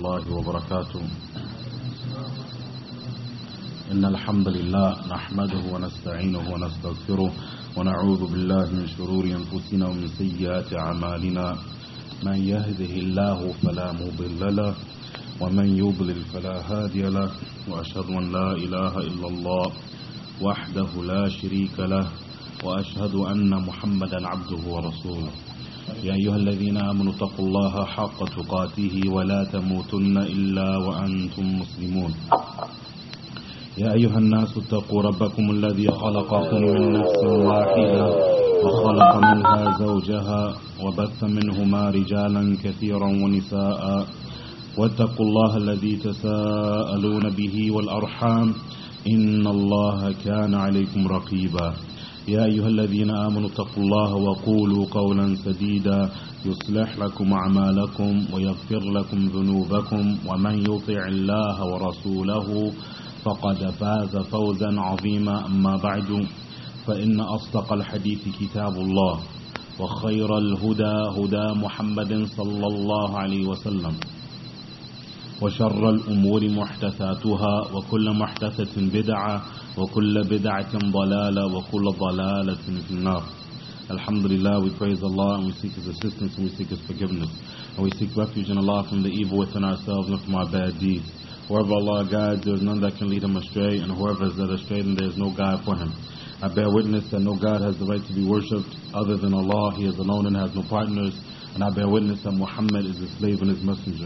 الله وبركاته. إن الحمد لله نحمده ونستعينه ونستغفره ونعوذ بالله من شرور أنفسنا ومن سيئات أعمالنا. من يهده الله فلا مضل له ومن يضلل فلا هادي له، وأشهد أن لا إله إلا الله وحده لا شريك له، وأشهد أن محمدا عبده ورسوله. يا أيها الذين آمنوا اتقوا الله حق تقاته ولا تموتن إلا وأنتم مسلمون. يا أيها الناس اتقوا ربكم الذي خلقكم من نفس واحدة وخلق منها زوجها وبث منهما رجالا كثيرا ونساء، واتقوا الله الذي تساءلون به والأرحام إن الله كان عليكم رقيبا. يا أيها الذين آمنوا اتقوا الله وقولوا قولا سديدا يصلح لكم أعمالكم ويغفر لكم ذنوبكم، ومن يطع الله ورسوله فقد فاز فوزا عظيما. أما بعد، فإن أصدق الحديث كتاب الله، وخير الهدى هدى محمد صلى الله عليه وسلم، وشر الأمور محدثاتها، وكل محدثة بدعة، وكل بدعة ضلالة، وكل ضلالة في النار. Alhamdulillah, we praise Allah and we seek His assistance and we seek His forgiveness. And we seek refuge in Allah from the evil within ourselves and from our bad deeds. Whoever Allah guides, there is none that can lead him astray, and whoever is led astray, then there is no guide for him. I bear witness that no God has the right to be worshipped other than Allah. He is alone and has no partners. And I bear witness that Muhammad is His slave and His messenger.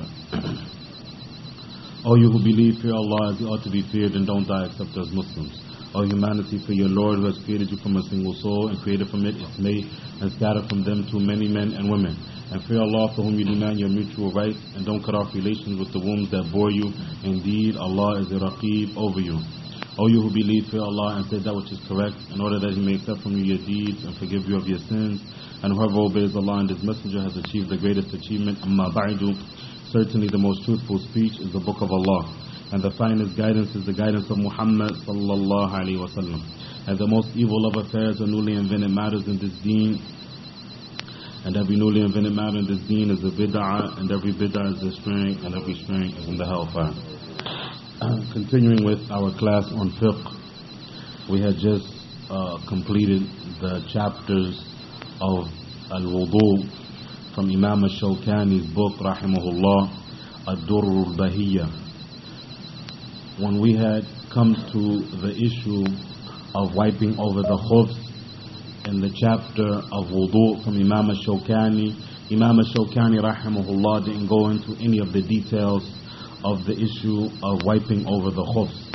O you who believe, fear Allah as you ought to be feared, and don't die except as Muslims. O humanity, fear your Lord who has created you from a single soul and created from it its mate and scattered from them too many men and women. And fear Allah for whom you demand your mutual rights, and don't cut off relations with the wombs that bore you. Indeed, Allah is a Raqib over you. O you who believe, fear Allah and say that which is correct, in order that He may accept from you your deeds and forgive you of your sins. And whoever obeys Allah and His messenger has achieved the greatest achievement. Amma ba'du. Certainly the most truthful speech is the book of Allah, and the finest guidance is the guidance of Muhammad sallallahu alaihi wasallam. And the most evil of affairs are newly invented matters in this deen, and every newly invented matter in this deen is a bid'ah, and every bid'ah is a string, and every string is in the hellfire. Continuing with our class on fiqh, we had just completed the chapters of al-wudu from Imam al-Shawkani's book, rahimahullah, Ad-Durr al-Bahiyya. When we had come to the issue of wiping over the khufs in the chapter of wudu from Imam al-Shawkani, Imam al-Shawkani, rahimahullah, didn't go into any of the details of the issue of wiping over the khufs.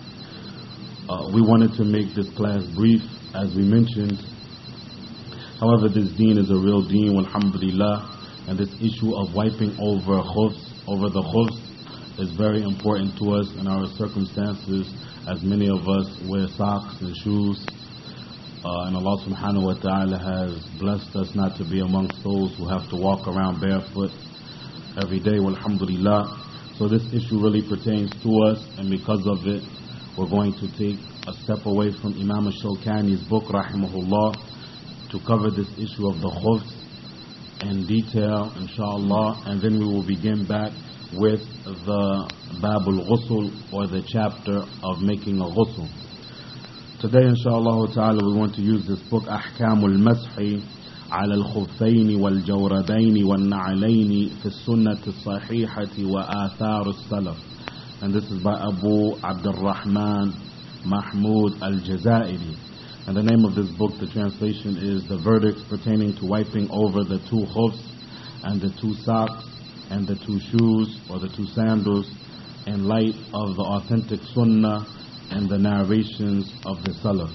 We wanted to make this class brief, as we mentioned. However, this deen is a real deen, alhamdulillah, and this issue of wiping over the khufs, is very important to us in our circumstances, as many of us wear socks and shoes, and Allah subhanahu wa ta'ala has blessed us not to be amongst those who have to walk around barefoot every day, alhamdulillah. So this issue really pertains to us, and because of it, we're going to take a step away from Imam al-Shawkani's book, rahimahullah, to cover this issue of the khufs in detail, inshallah, and then we will begin back with the Babul Ghusl, or the chapter of making a ghusl. Today, inshallah ta'ala, we want to use this book, Ahkamul Mashi ala al-Khuffayn wal-Jawrabayn wal-Na'alayn fi sunnati as-sahihati wa athar as-salaf. And this is by Abu Abdurrahman Mahmud al-Jazairi. And the name of this book, the translation is The Verdicts Pertaining to Wiping Over the Two Khufs and the Two Socks and the Two Shoes or the Two Sandals, in light of the authentic Sunnah and the narrations of the Salaf.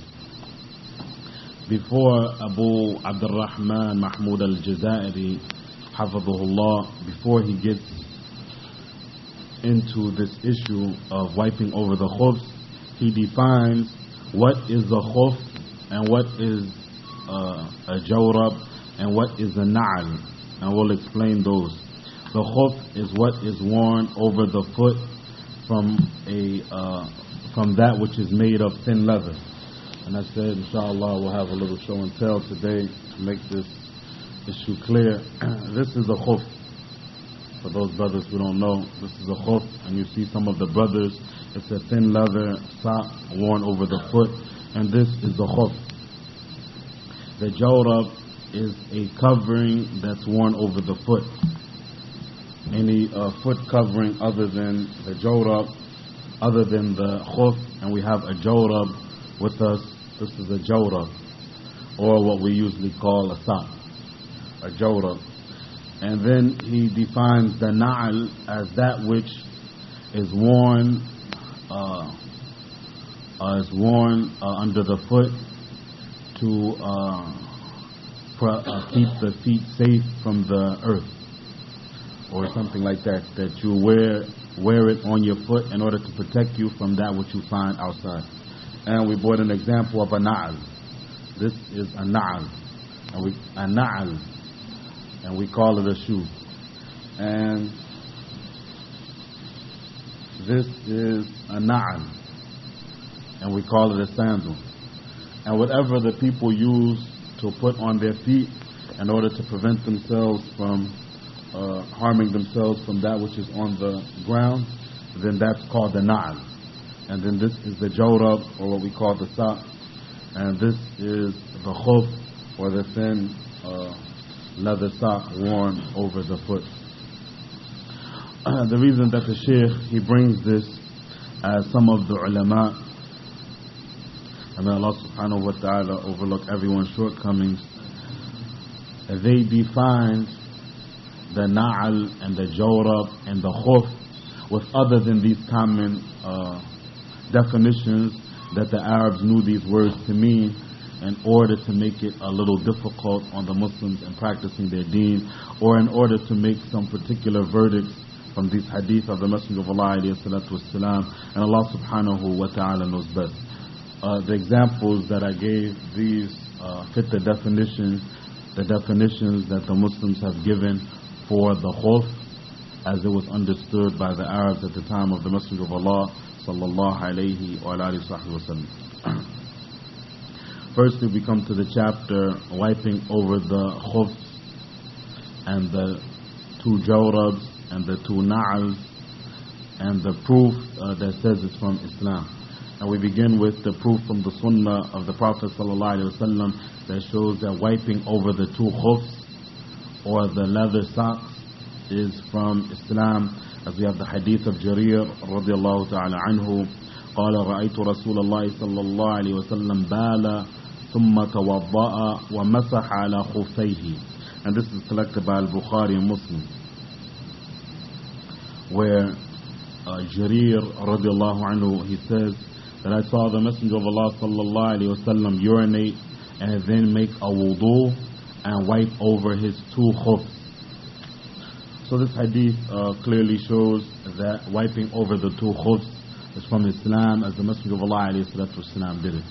Before Abu Abdurrahman Mahmud al-Jazairi, hafidhahullah, before he gets into this issue of wiping over the khufs, he defines what is a khuf and what is a jawrab and what is a na'al, and we'll explain those. The khuf is what is worn over the foot from that which is made of thin leather. And I said, inshallah, we'll have a little show and tell today to make this issue clear. This is a khuf. For those brothers who don't know, this is a khuf, and you see some of the brothers, it's a thin leather sock worn over the foot, and this is the khuf. The jawrab is a covering that's worn over the foot. Any foot covering other than the jawrab, other than the khuf, and we have a jawrab with us, this is a jawrab, or what we usually call a sock, a jawrab. And then he defines the na'al as that which is worn under the foot to keep the feet safe from the earth, or something like that. That you wear it on your foot in order to protect you from that which you find outside. And we brought an example of a na'al. This is a na'al, and we call it a shoe. And this is a na'al, and we call it a sandal. And whatever the people use to put on their feet in order to prevent themselves from harming themselves from that which is on the ground, then that's called the na'al. And then this is the jawrab, or what we call the sock. And this is the khuf, or the thin leather sock worn over the foot. The reason that the Shaykh, he brings this, as some of the ulama, and may Allah subhanahu wa ta'ala overlook everyone's shortcomings, they defined the na'al and the jawrab and the khuf with other than these common definitions that the Arabs knew these words to mean, in order to make it a little difficult on the Muslims in practicing their deen, or in order to make some particular verdicts from these hadith of the Messenger of Allah alayhi salatu wasalam, and Allah subhanahu wa ta'ala knows best. The examples that I gave, these fit the definitions that the Muslims have given for the khuf as it was understood by the Arabs at the time of the Messenger of Allah sallallahu alayhi wa alihi wa sallam. Firstly, we come to the chapter wiping over the khufs and the two jawrabs and the two na'als, and the proof that says it's from Islam. And we begin with the proof from the sunnah of the Prophet ﷺ that shows that wiping over the two khufs or the leather socks is from Islam, as we have the hadith of Jarir radiallahu ta'ala anhu. قال رأيت رسول الله صلى الله عليه وسلم بال ثم توضأ ومسح على خفيه. And this is collected by Al-Bukhari and Muslim, where Jarir radiallahu anhu, he says that I saw the Messenger of Allah sallallahu alayhi wasallam urinate and then make a wudu and wipe over his two khufs. So this hadith clearly shows that wiping over the two khufs is from Islam, as the Messenger of Allah alayhi salatu wasalam did it.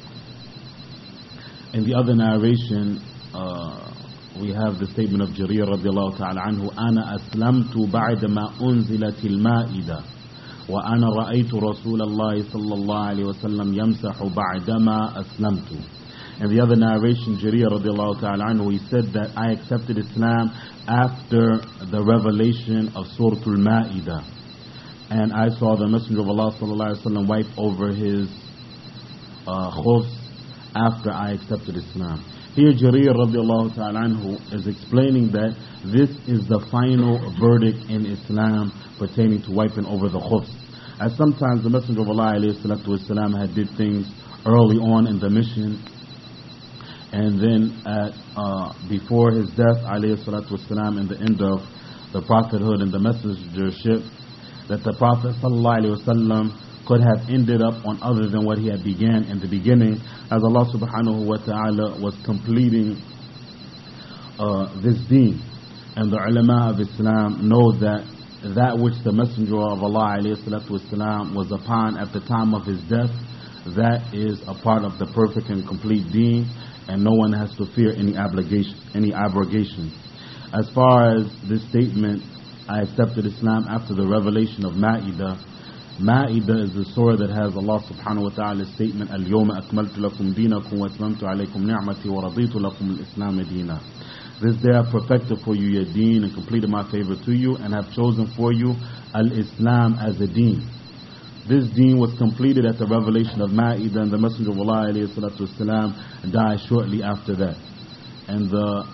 In the other narration, we have the statement of Jarir radiallahu ta'ala anhu, أنا أسلمت بعدما أنزلت المائدة وأنا رأيت رسول الله صلى الله عليه وسلم يمسح بعدما أسلمت. In the other narration, Jarir radiallahu ta'ala anhu, he said that I accepted Islam after the revelation of Surah Al-Ma'idah, and I saw the Messenger of Allah sallallahu alaihi wasallam wipe over his khufs after I accepted Islam. Here Jarir radiallahu ta'ala anhu is explaining that this is the final verdict in Islam pertaining to wiping over the khufs. As sometimes the Messenger of Allah alayhi salatu wasalam had did things early on in the mission, and then before his death alayhi salatu wasalam, in the end of the prophethood and the messengership, that the Prophet sallallahu alayhi wasallam could have ended up on other than what he had began in the beginning, as Allah subhanahu wa ta'ala was completing this deen. And the ulama of Islam know that which the Messenger of Allah alayhi salatu wasalam was upon at the time of his death, that is a part of the perfect and complete deen, and no one has to fear any abrogation. As far as this statement, I accepted Islam after the revelation of Ma'idah. Ma'idah is the surah that has Allah subhanahu wa ta'ala's statement, اليوم أكملت لكم دينكم وأتممت عليكم نعمتي ورضيت لكم الإسلام دينا. This day I perfected for you your deen and completed my favor to you and have chosen for you al-Islam as a deen. This deen was completed at the revelation of Ma'idah, and the Messenger of Allah ﷺ died shortly after that. And the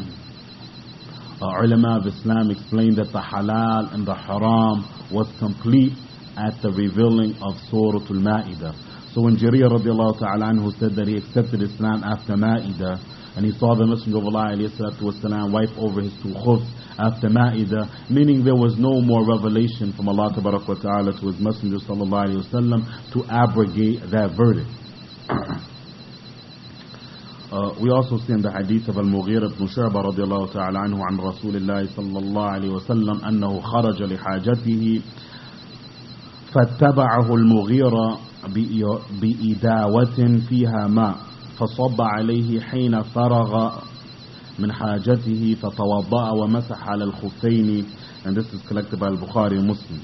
ulama of Islam explained that the halal and the haram was complete at the revealing of Surah Al-Ma'idah. So when Jarir radiallahu ta'ala anhu said that he accepted Islam after Ma'idah, and he saw the Messenger of Allah ﷺ wipe over his two khufs after Ma'idah, meaning there was no more revelation from Allah Tabarak wa Ta'ala to his Messenger sallallahu alayhi wasallam to abrogate that verdict. We also see in the hadith of Al-Mughira ibn Shu'bah radiallahu ta'ala anhu an Rasulullah sallallahu alayhi wasallam أنه خرج لحاجته فاتبعه المغيرة بإداوة فيها ماء فصب عليه حين فرغ من حاجته فتوضأ ومسح على الخفين. And this is collected by Al-Bukhari and Muslim,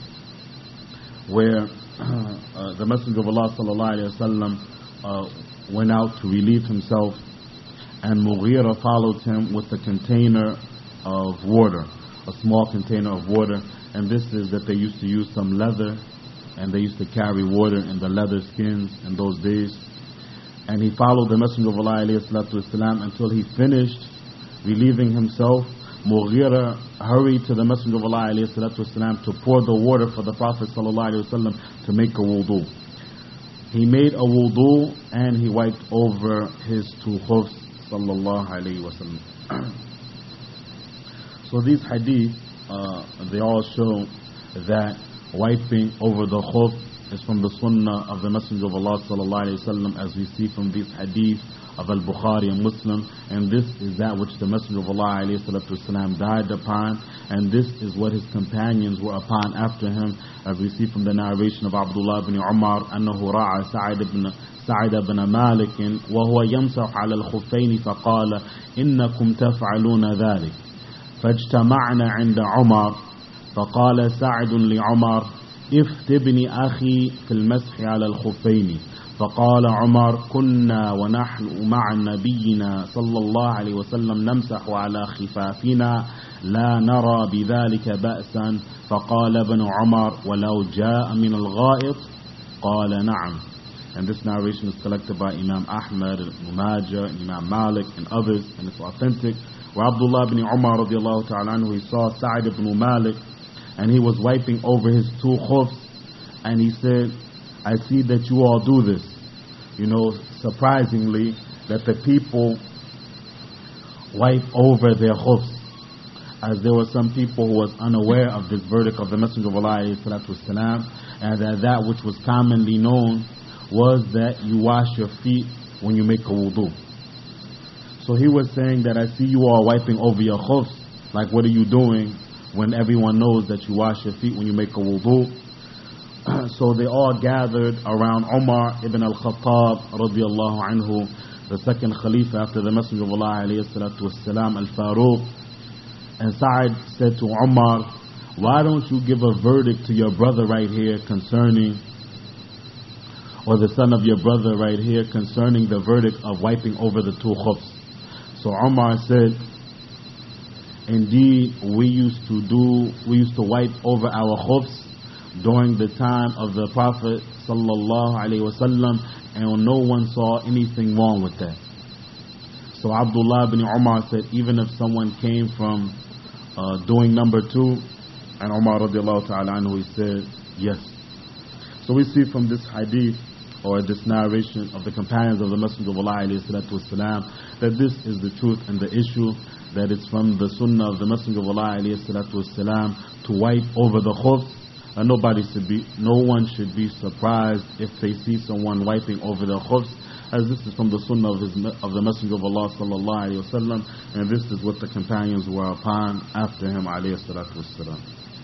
where the Messenger of Allah sallallahu alayhi wasallam went out to relieve himself, and Mughira followed him with a container of water, a small container of water. And this is that they used to use some leather, and they used to carry water in the leather skins in those days. And he followed the Messenger of Allah ﷺ until he finished relieving himself. Mughira hurried to the Messenger of Allah ﷺ to pour the water for the Prophet ﷺ to make a wudu. He made a wudu and he wiped over his two khufs sallallahu alayhi wa sallam. So these hadith, they all show that wiping over the khuf is from the sunnah of the Messenger of Allah sallallahu alayhi wa sallam, as we see from these hadith of Al-Bukhari and Muslim. And this is that which the Messenger of Allah alayhi salatu died upon, and this is what his companions were upon after him, as we see from the narration of Abdullah ibn Umar أنه رأى سعد بن مالك وهو يمسح على الخفين فقال إنكم تفعلون ذلك فاجتمعنا عند عمر فقال سعد لعمر افتبني أخي في المسح على الخفين. فقال عمر كنا ونحن مع نبينا صلى الله عليه وسلم نمسح على خفافنا لا نرى بذلك بأسا. فقال ابن عمر ولو جاء من الغائط قال نعم. And this narration is collected by Imam Ahmad, Ibn Majah, Imam Malik and others, and it's authentic. Where Abdullah ibn Umar radiallahu ta'ala anhu, he saw Sa'id ibn Malik, and he was wiping over his two khufs, and he said, I see that you all do this. You know, surprisingly, that the people wipe over their khufs, as there were some people who was unaware of this verdict of the Messenger of Allah ﷺ, and that which was commonly known was that you wash your feet when you make a wudu. So he was saying that I see you all wiping over your khufs, like what are you doing when everyone knows that you wash your feet when you make a wudu? So they all gathered around Umar ibn al-Khattab radiallahu anhu, the second Khalifa after the Messenger of Allah alayhi salatu wasalam, al-Faruq. And Sa'id said to Umar, why don't you give a verdict to your brother right here concerning, or the son of your brother right here concerning the verdict of wiping over the two khufs? So Umar said, indeed, we used to wipe over our khufs during the time of the Prophet sallallahu alaihi wasallam, and no one saw anything wrong with that. So Abdullah ibn Umar said, even if someone came from doing number two, and Umar radiallahu ta'ala anhu, he said, yes. So we see from this hadith, or this narration of the companions of the Messenger of Allah alayhi salatu wasalam, that this is the truth and the issue, that it's from the sunnah of the Messenger of Allah alayhi salatu wasalam to wipe over the khuf. And no one should be surprised if they see someone wiping over the khufs, as this is from the sunnah of the Messenger of Allah sallallahu alayhi wasallam, and this is what the companions were upon after him alayhi salatu wasalam.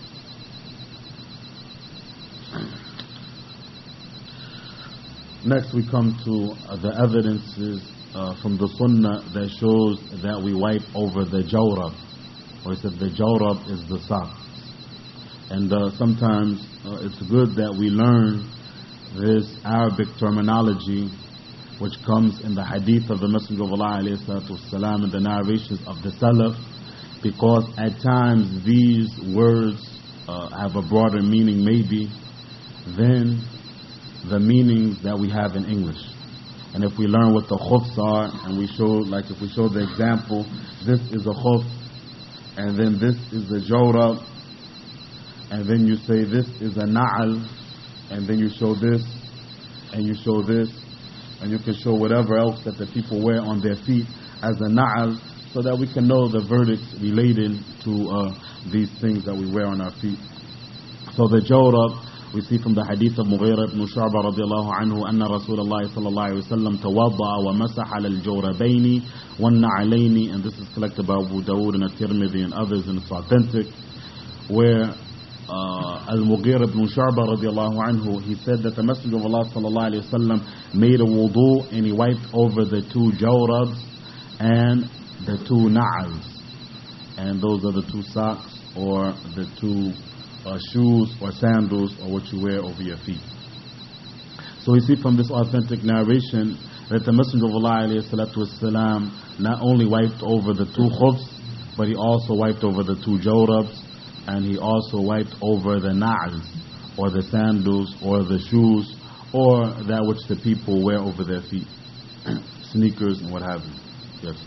Next we come to the evidences from the sunnah that shows that we wipe over the jawrab, or he said the jawrab is the socks. And sometimes it's good that we learn this Arabic terminology, which comes in the hadith of the Messenger of Allah والسلام, and the narrations of the Salaf, because at times these words have a broader meaning maybe than the meanings that we have in English. And if we learn what the khufs are, and we show, like if we show the example, this is a khuf, and then this is a jawrab, and then you say this is a na'al, and then you show this, and you show this, and you can show whatever else that the people wear on their feet as a na'al, so that we can know the verdicts related to these things that we wear on our feet. So the jawrab, we see from the hadith of Mughira ibn Shu'bah radiallahu anhu, أن رسول الله صلى الله عليه وسلم توضأ ومسح على الجوربين والنعلين, and this is collected by Abu Dawood and At-Tirmidhi and others, and it's authentic, where Al-Mughira ibn Shu'bah radiallahu anhu, he said that the Messenger of Allah sallallahu alayhi wa sallam made a wudu, and he wiped over the two jawrabs and the two na'als, and those are the two socks or the two shoes or sandals or what you wear over your feet. So we see from this authentic narration that the Messenger of Allah alayhi salatu wasalam not only wiped over the two khufs, but he also wiped over the two jawrabs, and he also wiped over the na'als or the sandals or the shoes or that which the people wear over their feet, sneakers and what have you. Yes.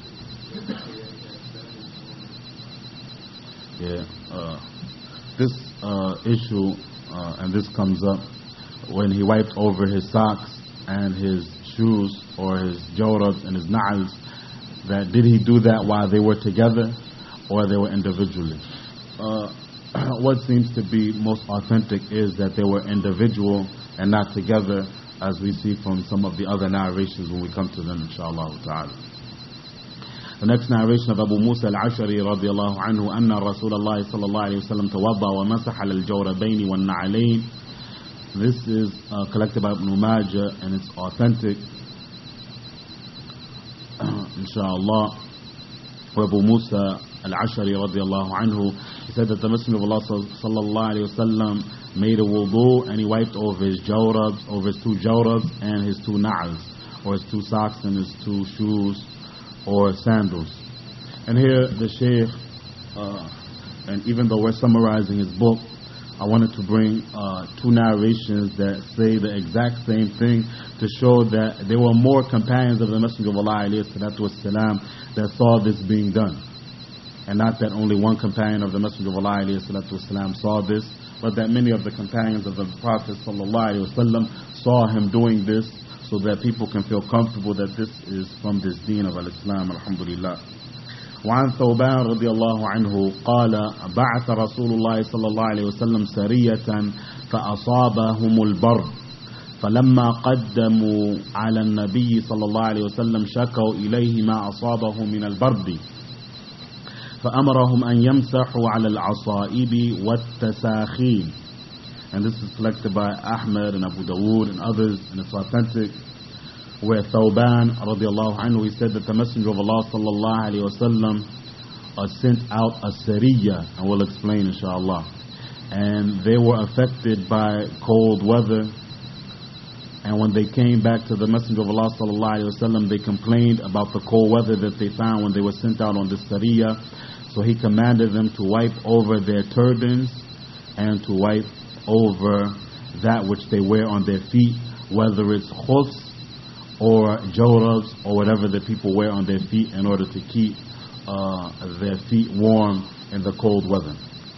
Yeah. This issue, and this comes up when he wiped over his socks and his shoes or his jawrabs and his na'als, that did he do that while they were together or they were individually? What seems to be most authentic is that they were individual and not together, as we see from some of the other narrations when we come to them, inshallah ta'ala. The next narration of Abu Musa al-Ashari radiallahu anhu, أن رسول الله صلى الله عليه وسلم توضأ ومسح على الجوربين والنعلين. This is collected by Ibn Majah and it's authentic, inshallah. Abu Musa al-Ashari radiallahu anhu, he said that the Messenger of Allah sallallahu alayhi wa sallam made a wudu, and he wiped over his jawrabs, over his two jawrabs and his two na'als, or his two socks and his two shoes or sandals. And here the Shaykh, and even though we're summarizing his book, I wanted to bring two narrations that say the exact same thing, to show that there were more companions of the Messenger of Allah alayhi salatu wasalam that saw this being done, and not that only one companion of the Messenger of Allah alayhi salatu wasalam saw this, but that many of the companions of the Prophet sallallahu alayhi wasallam saw him doing this, so that people can feel comfortable that this is from this deen of al-Islam, alhamdulillah. وعن ثوبان رضي الله عنه قال بعث رسول الله صلى الله عليه وسلم سرية فأصابهم البرد فلما قدموا على النبي صلى الله عليه وسلم شكوا إليه ما أصابهم من البرد فأمرهم أن يمسحوا على العصائب والتساخين. And this is collected by Ahmad and Abu Dawood and others, and it's authentic, where Thawban radiallahu anhu, he said that the Messenger of Allah sallallahu alayhi wa sallam sent out a Sariya, and we'll explain inshallah. And they were affected by cold weather, and when they came back to the Messenger of Allah sallallahu alayhi wa sallam, they complained about the cold weather that they found when they were sent out on this Sariya. So he commanded them to wipe over their turbans and to wipe over that which they wear on their feet, whether it's khufs or jawrabs or whatever the people wear on their feet, in order to keep their feet warm in the cold weather.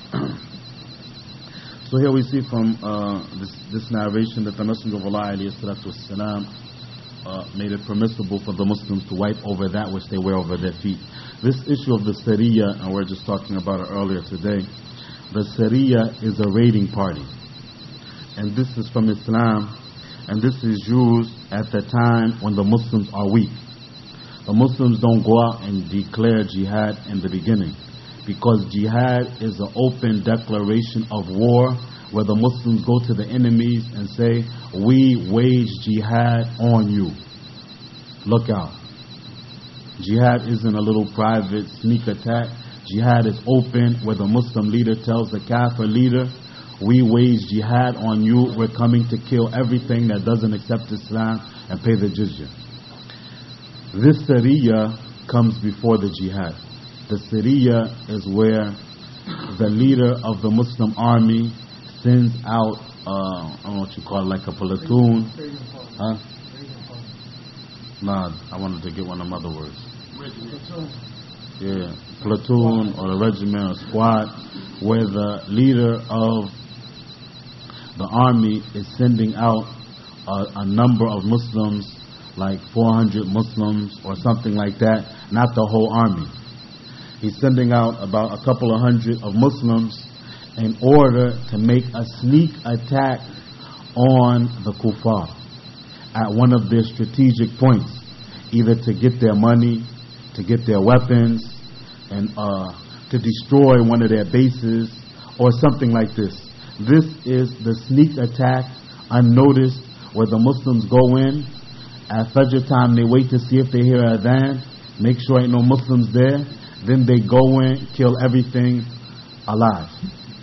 So here we see from this narration that the Messenger of Allah alayhi salatu wasalam made it permissible for the Muslims to wipe over that which they wear over their feet. This issue of the Sariya, and we're just talking about it earlier today, the Sariya is a raiding party. And this is from Islam, and this is used at the time when the Muslims are weak. The Muslims don't go out and declare jihad in the beginning, because jihad is an open declaration of war, where the Muslims go to the enemies and say, we wage jihad on you. Look out. Jihad isn't a little private sneak attack. Jihad is open, where the Muslim leader tells the Kafir leader, we wage jihad on you. We're coming to kill everything that doesn't accept Islam and pay the jizya. This Sariya comes before the jihad. The Sariya is where the leader of the Muslim army sends out, I don't know what you call it, like a platoon. Huh? Nah, I wanted to get one of them other words. Yeah, platoon or a regiment or squad, where the leader of the army is sending out a number of Muslims, like 400 Muslims or something like that, not the whole army. He's sending out about a couple of hundred of Muslims in order to make a sneak attack on the kuffar at one of their strategic points, either to get their money, to get their weapons, and to destroy one of their bases or something like this. This is the sneak attack, unnoticed, where the Muslims go in. At Fajr time, they wait to see if they hear adhan, make sure ain't no Muslims there. Then they go in, kill everything alive.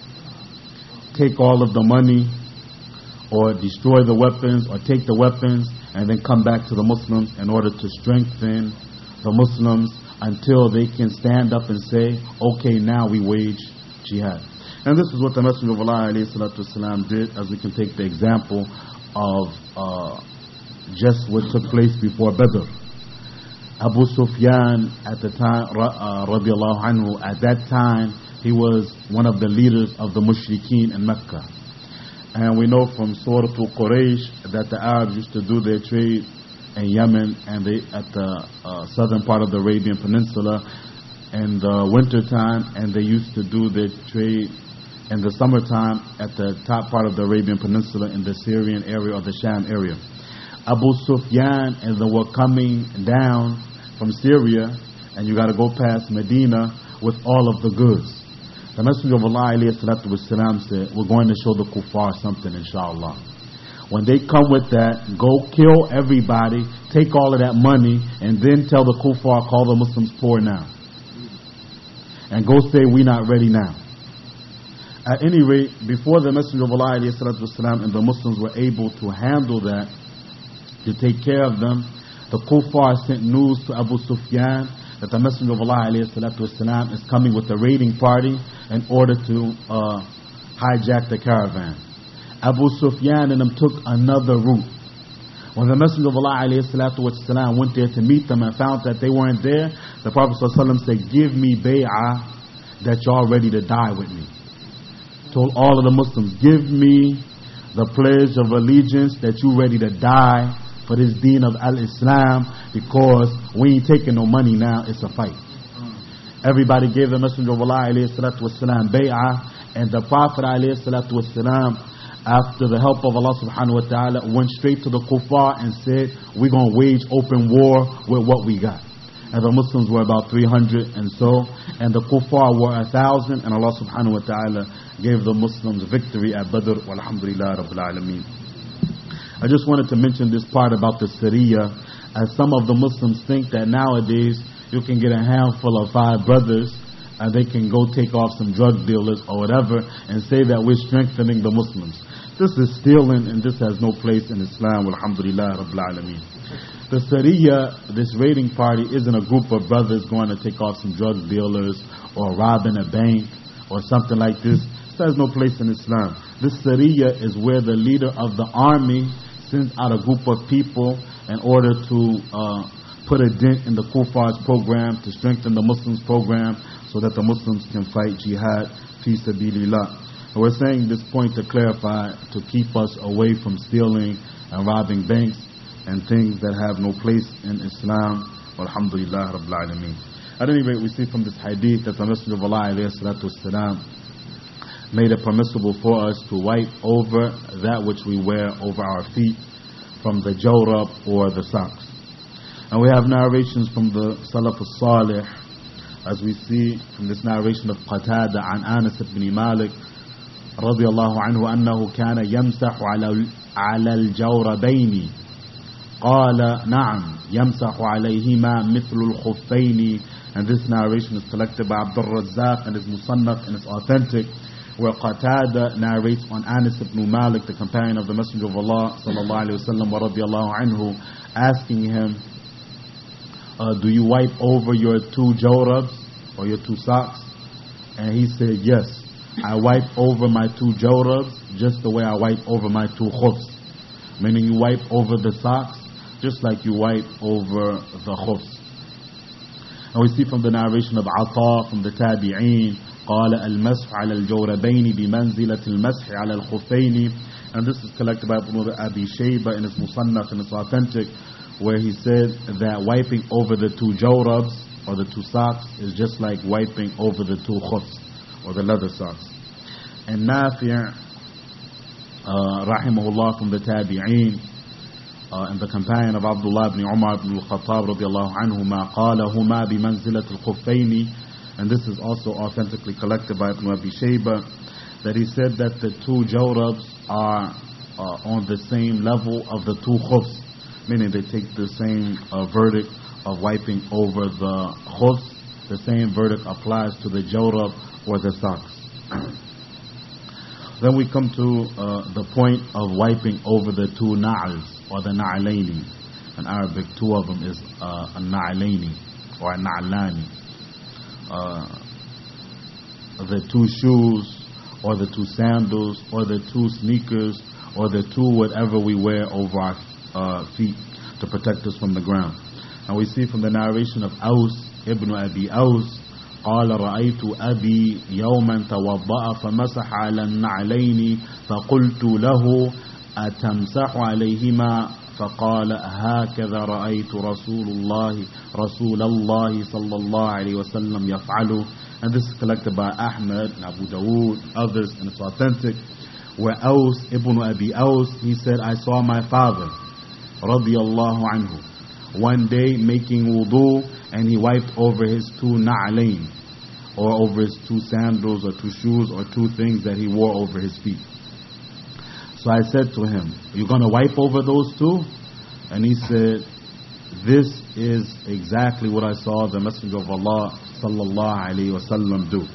Take all of the money, or destroy the weapons, or take the weapons, and then come back to the Muslims in order to strengthen the Muslims until they can stand up and say, okay, now we wage jihad. And this is what the Messenger of Allah ﷺ did, as we can take the example of just what took place before Badr. Abu Sufyan at the time, radiallahu anhu, at that time, he was one of the leaders of the mushrikeen in Mecca. And we know from Surah Al-Quraysh that the Arabs used to do their trade in Yemen and they at the southern part of the Arabian Peninsula in the winter time, and they used to do their trade in the summertime at the top part of the Arabian Peninsula in the Syrian area or the Sham area. Abu Sufyan and they were coming down from Syria, and you got to go past Medina with all of the goods. The Messenger of Allah ﷺ said, we're going to show the kuffar something, inshallah. When they come with that, go kill everybody, take all of that money, and then tell the kuffar, call the Muslims poor now. And go say, we're not ready now. At any rate, before the Messenger of Allah ﷺ and the Muslims were able to handle that, to take care of them, the kuffar sent news to Abu Sufyan that the Messenger of Allah ﷺ is coming with a raiding party in order to hijack the caravan. Abu Sufyan and them took another route. When the Messenger of Allah ﷺ went there to meet them and found that they weren't there, the Prophet ﷺ said, give me bay'ah that y'all ready to die with me. Told all of the Muslims, give me the pledge of allegiance that you ready to die for this deen of al-Islam, because we ain't taking no money now, it's a fight. Everybody gave the Messenger of Allah ﷺ bay'ah, and the Prophet ﷺ, after the help of Allah subhanahu wa ta'ala, went straight to the kuffar and said, we're going to wage open war with what we got. And the Muslims were about 300 and so, and the kuffar were 1,000, and Allah subhanahu wa ta'ala gave the Muslims victory at Badr. Walhamdulillah Rabbil Alameen. I just wanted to mention this part about the Sariya, as some of the Muslims think that nowadays you can get a handful of 5 brothers and they can go take off some drug dealers or whatever and say that we're strengthening the Muslims. This is stealing, and this has no place in Islam. Alhamdulillah Rabbil Alameen. The Sariya, this raiding party, isn't a group of brothers going to take off some drug dealers or robbing a bank or something like this. This has no place in Islam. This Sariya is where the leader of the army sends out a group of people in order to put a dent in the Kuffar's program, to strengthen the Muslims' program, so that the Muslims can fight jihad fi sabilillah. And we're saying this point to clarify, to keep us away from stealing and robbing banks and things that have no place in Islam. Alhamdulillah Rabbil Alameen. At any rate, we see from this hadith that the Messenger of Allah ﷺ made it permissible for us to wipe over that which we wear over our feet from the jawrab or the socks. And we have narrations from the Salaf al-Salih, as we see from this narration of Qatada an Anas ibn Malik radiyallahu anhu annahu kana yamsahu ala al-jawrabaini qala na'am yamsahu alayhima mithlu al-khuffaini. And this narration is collected by Abdul Razzaq and is musannaf and it's authentic, where Qatada narrates on Anas ibn Malik, the companion of the Messenger of Allah sallallahu alaihi wasallam wa radiyallahu anhu, asking him, do you wipe over your two jawrabs or your two socks? And he said, yes, I wipe over my two jawrabs just the way I wipe over my two khufs. Meaning you wipe over the socks just like you wipe over the khufs. And we see from the narration of Ata from the Tabi'een, قال المسح على الجوربين بمنزلة المسح على الخفين. And this is collected by Ibn Abi Shayba in his Musannaf, and it's authentic, where he said that wiping over the two jawrabs or the two socks is just like wiping over the two khufs or the leather socks. And Nafi' rahimahullah from the Tabi'een and the companion of Abdullah ibn Umar ibn al-Khattab radiyallahu anhuma, قال هما بمنزلة الخفين. And this is also authentically collected by Ibn Abi Shayba, that he said that the two jawrabs are on the same level of the two khufs, meaning they take the same verdict of wiping over the khufs. The same verdict applies to the jawrab or the socks. Then we come to the point of wiping over the two na'als or the na'alaini. In Arabic, two of them is a na'alaini or a na'lani. The two shoes or the two sandals or the two sneakers or the two whatever we wear over our feet to protect us from the ground. And we see from the narration of Aus ibn Abi Aus, قال رأيت أبي يوما توضأ فمسح على النعلين فقلت له أتمسح عليهما فقال هكذا رأيت رسول الله صلى الله عليه وسلم يفعل. And this is collected by Ahmad and Abu Dawood, others, and it's authentic, where Aus ibn Abi Aus, he said, I saw my father radiyallahu anhu one day making wudu, and he wiped over his two na'alain, or over his two sandals or two shoes or two things that he wore over his feet. So I said to him, are you going to wipe over those two? And he said, this is exactly what I saw the Messenger of Allah sallallahu alayhi wa sallam do.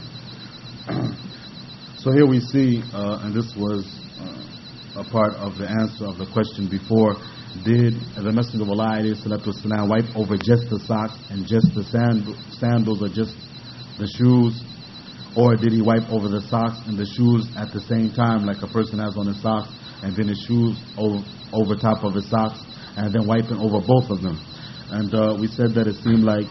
So here we see, and this was a part of the answer of the question before, did the Messenger of Allah alayhi salatu wasalam wipe over just the socks and just the sandals or just the shoes? Or did he wipe over the socks and the shoes at the same time, like a person has on his socks and then his shoes over top of his socks, and then wiping over both of them? And we said that it seemed like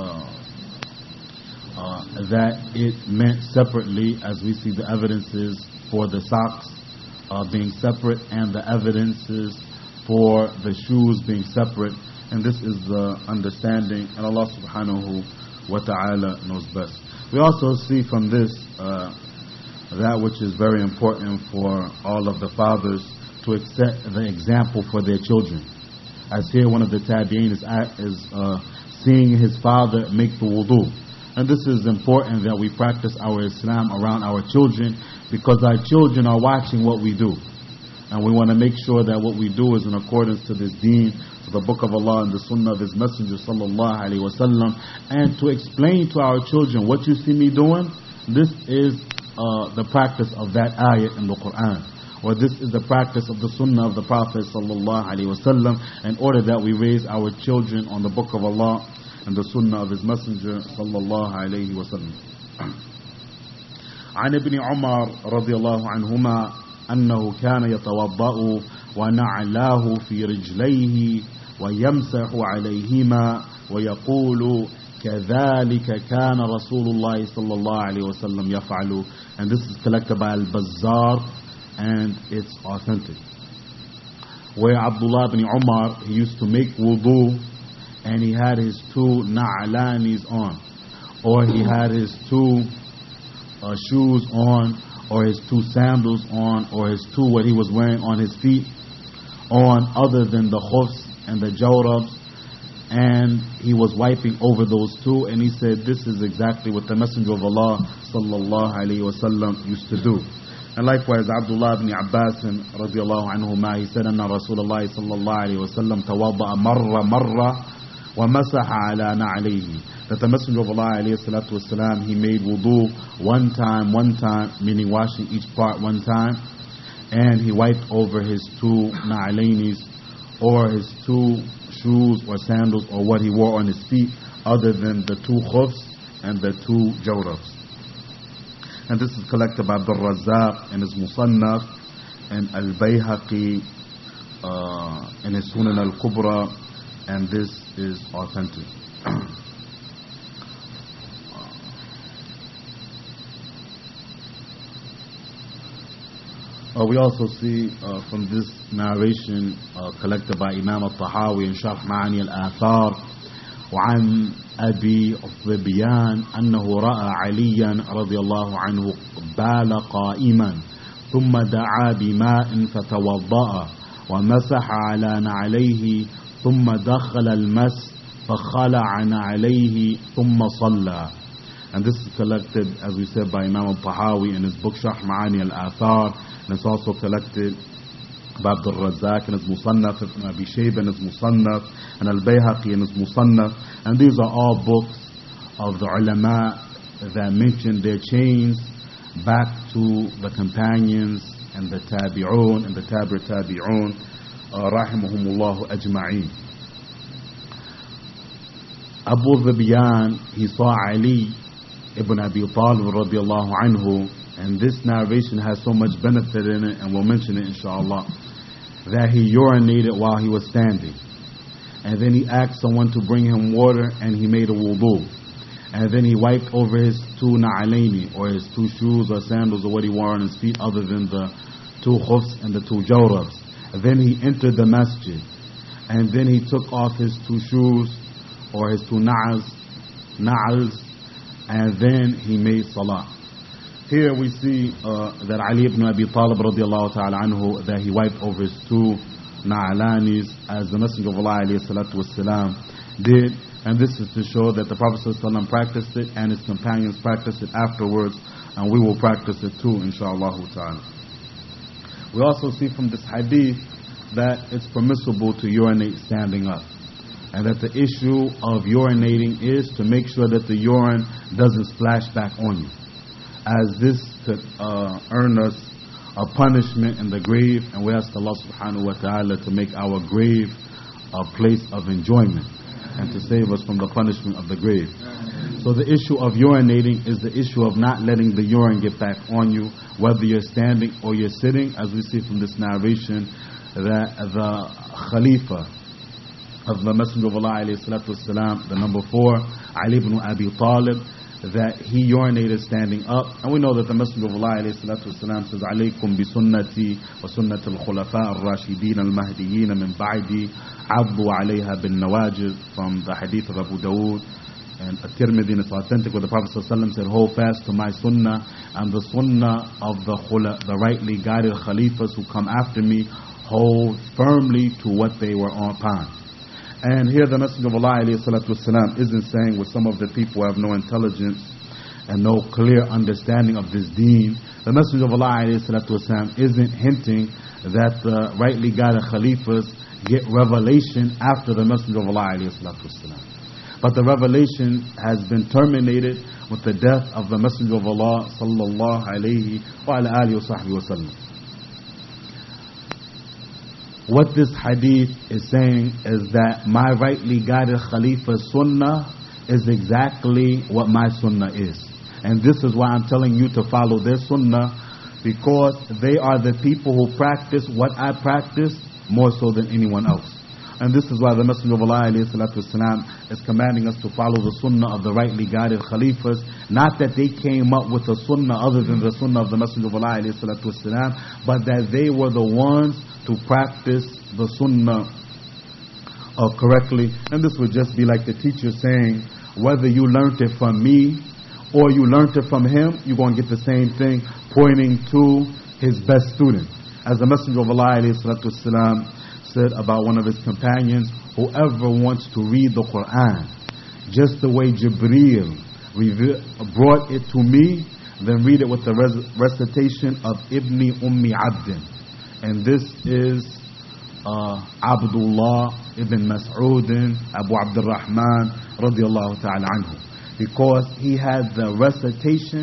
that it meant separately, as we see the evidences for the socks being separate and the evidences for the shoes being separate. And this is the understanding, and Allah subhanahu wa ta'ala knows best. We also see from this that which is very important for all of the fathers, to accept the example for their children. As here one of the tabi'in is seeing his father make the wudu. And this is important that we practice our Islam around our children, because our children are watching what we do. And we want to make sure that what we do is in accordance to this deen, to the book of Allah and the sunnah of His Messenger sallallahu alaihi wasallam, and to explain to our children, what you see me doing, this is the practice of that ayat in the Quran, or this is the practice of the sunnah of the Prophet sallallahu alaihi wasallam, in order that we raise our children on the book of Allah and the sunnah of His Messenger sallallahu alaihi wasallam. عن ابن عمر رضي الله عنهما أنه كان يتوضأ ونعلاه في رجليه ويمسح عليهما ويقول كذلك كان رسول الله صلى الله عليه وسلم يفعل. And this is collected by Al-Bazzar, and it's authentic, where Abdullah ibn Umar, he used to make wudu, and he had his two na'alanis on, or he had his two shoes on, or his two sandals on, or his two what he was wearing on his feet on, other than the khufs and the jawrabs, and he was wiping over those two. And he said, this is exactly what the Messenger of Allah sallallahu alayhi wa sallam used to do. And likewise, Abdullah ibn Abbas radiallahu anhuma, he said, anna Rasulullah sallallahu alayhi wa sallam tawadda'a marra wa masaha ala na'alayhi, that the Messenger of Allah alayhi salatu wasalam, he made wudu one time, meaning washing each part one time, and he wiped over his two na'alainis, or his two shoes or sandals or what he wore on his feet other than the two khufs and the two jawrabs. And this is collected by Abdul Razzaq in his Musannaf and Al-Bayhaqi in his Sunan Al-Kubra, and this is authentic. We also see from this narration collected by Imam al-Tahawi in Sharh Ma'ani al-Athar وعن أبي ظبيان أنه رأى عليا رضي الله عنه بال قائما ثم دعا بماء فتوضأ ومسح على نعليه ثم دخل المس فخلع نعليه ثم صلى. And this is collected, as we said, by Imam al-Tahawi in his book Sharh Ma'ani al-Athar, and it's also collected by Abdul Razzaq in his Musannaf, Ibn Abi Shayba in his Musannaf, and Al-Bayhaqi in his Musannaf. And these are all books of the ulama that mention their chains back to the companions and the tabi'un and the tabi'un, rahimahumullahu ajma'een. Abu Zabiyan, he saw Ali ibn Abi Talib radiallahu anhu, and this narration has so much benefit in it, and we'll mention it inshallah, that he urinated while he was standing. And then he asked someone to bring him water, and he made a wudu. And then he wiped over his two na'alaini, or his two shoes or sandals or what he wore on his feet other than the two khufs and the two jawrabs. Then he entered the masjid. And then he took off his two shoes or his two na'als, and then he made salah. Here we see that Ali ibn Abi Talib radiallahu ta'ala anhu, that he wiped over his two na'alanis as the Messenger of Allah alayhi salatu wasalam did. And this is to show that the Prophet sallallahu alaihi wasallam practiced it and his companions practiced it afterwards, and we will practice it too, inshallah ta'ala. We also see from this hadith that it's permissible to urinate standing up, and that the issue of urinating is to make sure that the urine doesn't splash back on you, as this could earn us a punishment in the grave, and we ask Allah subhanahu wa ta'ala to make our grave a place of enjoyment and to save us from the punishment of the grave. So the issue of urinating is the issue of not letting the urine get back on you, whether you're standing or you're sitting, as we see from this narration that the Khalifa of the Messenger of Allah alayhi salatu wasalam, the number 4, Ali ibn Abi Talib, that he urinated standing up. And we know that the Messenger of Allah alayhi salatu wasalam says, alaykum bi sunnati wa sunnati al-khulafa al-rashidin al-mahdiyyin min ba'di addu alayha bin nawajid, from the hadith of Abu Dawood and At-Tirmidhi, and it's authentic, where the Prophet ﷺ said, hold fast to my sunnah and the sunnah of the rightly guided khalifas who come after me, hold firmly to what they were upon. And here the Messenger of Allah alayhi salatu wasalam isn't saying what some of the people who have no intelligence and no clear understanding of this deen. The Messenger of Allah alayhi salatu wasalam isn't hinting that the rightly guided khalifas get revelation after the Messenger of Allah alayhi salatu wasalam. But the revelation has been terminated with the death of the Messenger of Allah sallallahu alayhi wa ala alihi wa sahbihi wa sallam. What this hadith is saying is that my rightly guided Khalifa's sunnah is exactly what my sunnah is. And this is why I'm telling you to follow their sunnah, because they are the people who practice what I practice more so than anyone else. And this is why the Messenger of Allah alayhi salatu wasalam is commanding us to follow the sunnah of the rightly guided Khalifas. Not that they came up with a sunnah other than the sunnah of the Messenger of Allah alayhi salatu wasalam, but that they were the ones to practice the sunnah correctly. And this would just be like the teacher saying, whether you learned it from me or you learned it from him, you're going to get the same thing, pointing to his best student. As the Messenger of Allah alayhi salatu wasalam said about one of his companions, whoever wants to read the Quran just the way Jibreel brought it to me, then read it with the recitation of Ibni Ummi Abdin. And this is Abdullah ibn Mas'ud Abu Abdurrahman radiallahu ta'ala anhu, because he had the recitation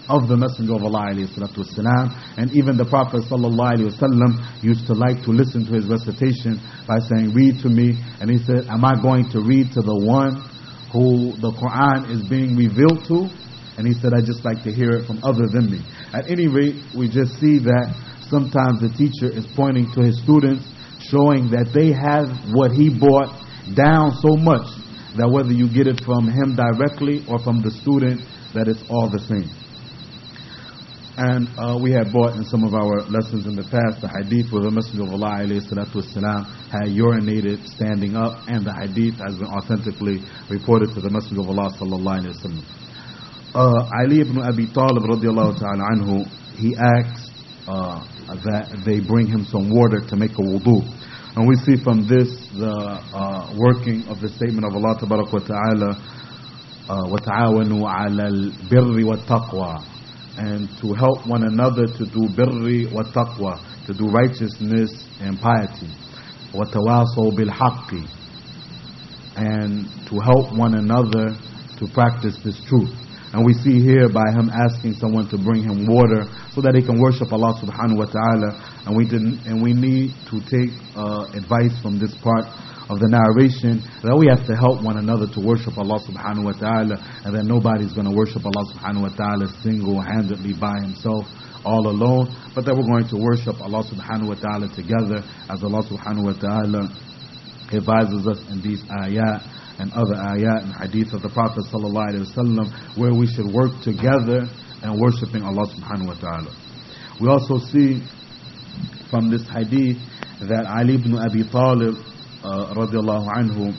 of the Messenger of Allah alayhi salatu wasalam. And even the Prophet sallallahu alayhi wasallam used to like to listen to his recitation by saying, read to me. And he said, am I going to read to the one who the Quran is being revealed to? And he said, I just like to hear it from other than me. At any rate, we just see that sometimes the teacher is pointing to his students, showing that they have what he brought down so much that whether you get it from him directly or from the student, that it's all the same. And we had brought in some of our lessons in the past the hadith where the Messenger of Allah alayhi salatu wasalam had urinated standing up, and the hadith has been authentically reported to the Messenger of Allah sallallahu alayhi wasallam. Ali ibn Abi Talib radiallahu ta'ala anhu, he asked that they bring him some water to make a wudu. And we see from this the working of the statement of Allah tabarak wa ta'ala, وَتَعَاوَنُوا عَلَى الْبِرِّ وَالتَّقْوَى, and to help one another to do birri wa taqwa, to do righteousness and piety. وَتَوَاصَوْا بِالْحَقِّ, and to help one another to practice this truth. And we see here by him asking someone to bring him water so that he can worship Allah subhanahu wa ta'ala. And we need to take advice from this part of the narration, that we have to help one another to worship Allah subhanahu wa ta'ala, and that nobody's going to worship Allah subhanahu wa ta'ala single-handedly by himself, all alone, but that we're going to worship Allah subhanahu wa ta'ala together, as Allah subhanahu wa ta'ala advises us in these ayat and other ayat and hadith of the Prophet sallallahu alaihi wasallam, where we should work together and worshiping Allah subhanahu wa ta'ala. We also see from this hadith that Ali ibn Abi Talib radiallahu anhu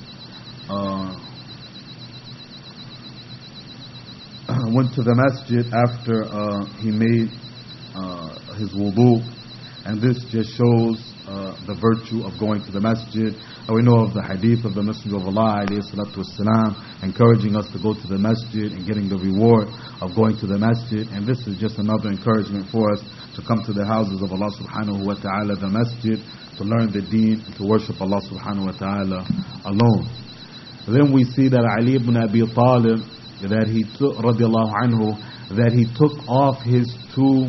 went to the masjid after he made his wudu, and this just shows the virtue of going to the masjid. We know of the hadith of the Messenger of Allah alayhi salatu wasalam encouraging us to go to the masjid and getting the reward of going to the masjid, and this is just another encouragement for us to come to the houses of Allah subhanahu wa ta'ala, the masjid, to learn the deen and to worship Allah subhanahu wa ta'ala alone. Then we see that Ali ibn Abi Talib, that he took, radiallahu anhu, that he took off his two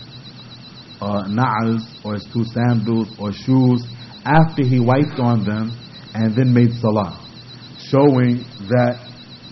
na'als, or his two sandals or shoes, after he wiped on them and then made salah, showing that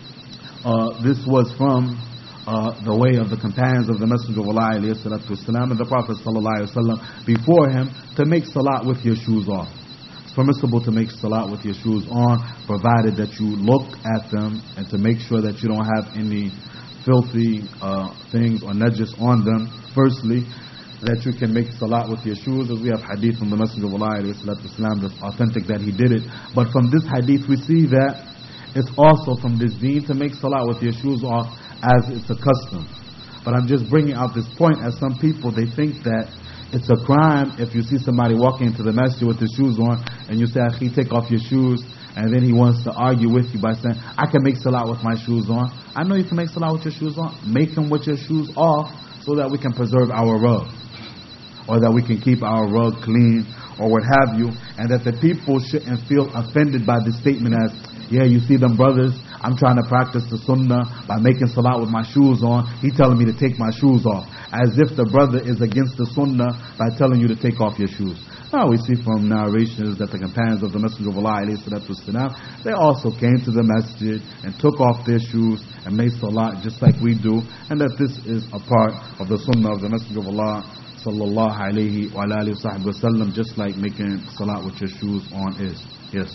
this was from the way of the companions of the Messenger of Allah alayhi salatu wasalam and the Prophet sallallahu alaihi wasallam before him, to make salat with your shoes off. It's permissible to make salat with your shoes on, provided that you look at them and to make sure that you don't have any filthy things or najis on them. Firstly, that you can make salat with your shoes, as we have hadith from the Messenger of Allah alayhi salatu wasalam that's authentic that he did it. But from this hadith we see that it's also from this deen to make salat with your shoes off, as it's a custom. But I'm just bringing out this point, as some people, they think that it's a crime if you see somebody walking into the masjid with his shoes on and you say, Akhi, take off your shoes, and then he wants to argue with you by saying, I can make salat with my shoes on. I know you can make salat with your shoes on. Make them with your shoes off so that we can preserve our rug, or that we can keep our rug clean, or what have you, and that the people shouldn't feel offended by this statement as, yeah, you see them brothers, I'm trying to practice the sunnah by making salat with my shoes on, he telling me to take my shoes off, as if the brother is against the sunnah by telling you to take off your shoes. Now we see from narrations that the companions of the Messenger of Allah alayhi salatu wasalam, they also came to the masjid and took off their shoes and made salat just like we do, and that this is a part of the sunnah of the Messenger of Allah sallallahu alayhi wa alihi wa sallam, just like making salat with your shoes on is. Yes.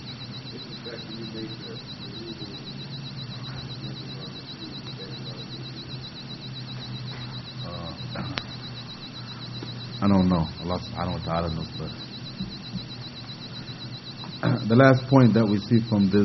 I don't know. Allah subhanahu wa ta'ala knows best. The last point that we see from this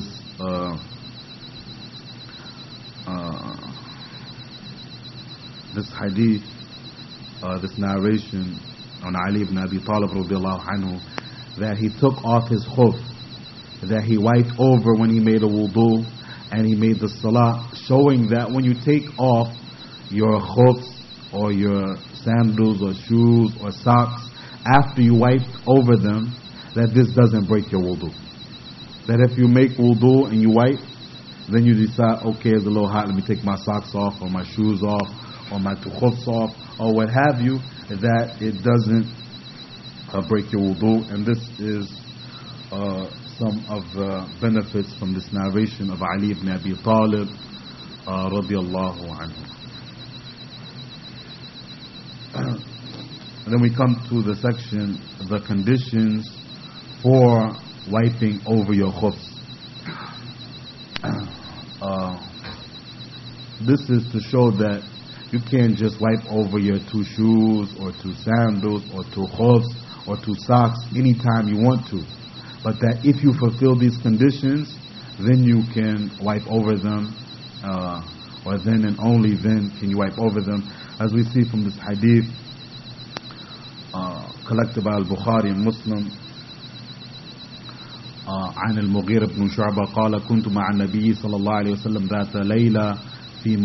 this hadith, this narration on Ali ibn Abi Talib radiallahu anhu, that he took off his khuf, that he wiped over when he made a wudu and he made the salah, showing that when you take off your khufs or your sandals or shoes or socks after you wipe over them, that this doesn't break your wudu. That if you make wudu and you wipe, then you decide, okay, it's a little hot, let me take my socks off or my shoes off or my two khufs off, or what have you, that it doesn't break your wudu. And this is some of the benefits from this narration of Ali ibn Abi Talib radiallahu anhu. And then we come to the section, the conditions for wiping over your khufs. This is to show that you can't just wipe over your two shoes or two sandals or two khufs or two socks anytime you want to. But that if you fulfill these conditions, then you can wipe over them, or then and only then can you wipe over them. As we see from this hadith collected by Al-Bukhari and Muslim, عن المغيرة بن شعبة قال كنت مع النبي صلى الله عليه وسلم ذات ليلة في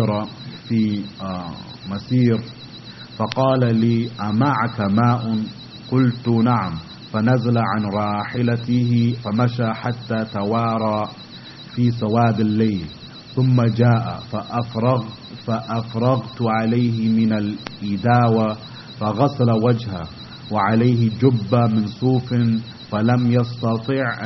مسير فقال لي أمعك ماء قلت نعم فنزل عن راحلته فمشى حتى توارى في سواد الليل ثم جاء فأفرغت عليه من الإداوة فغسل وجهه وعليه جبة من صوف فلم يستطع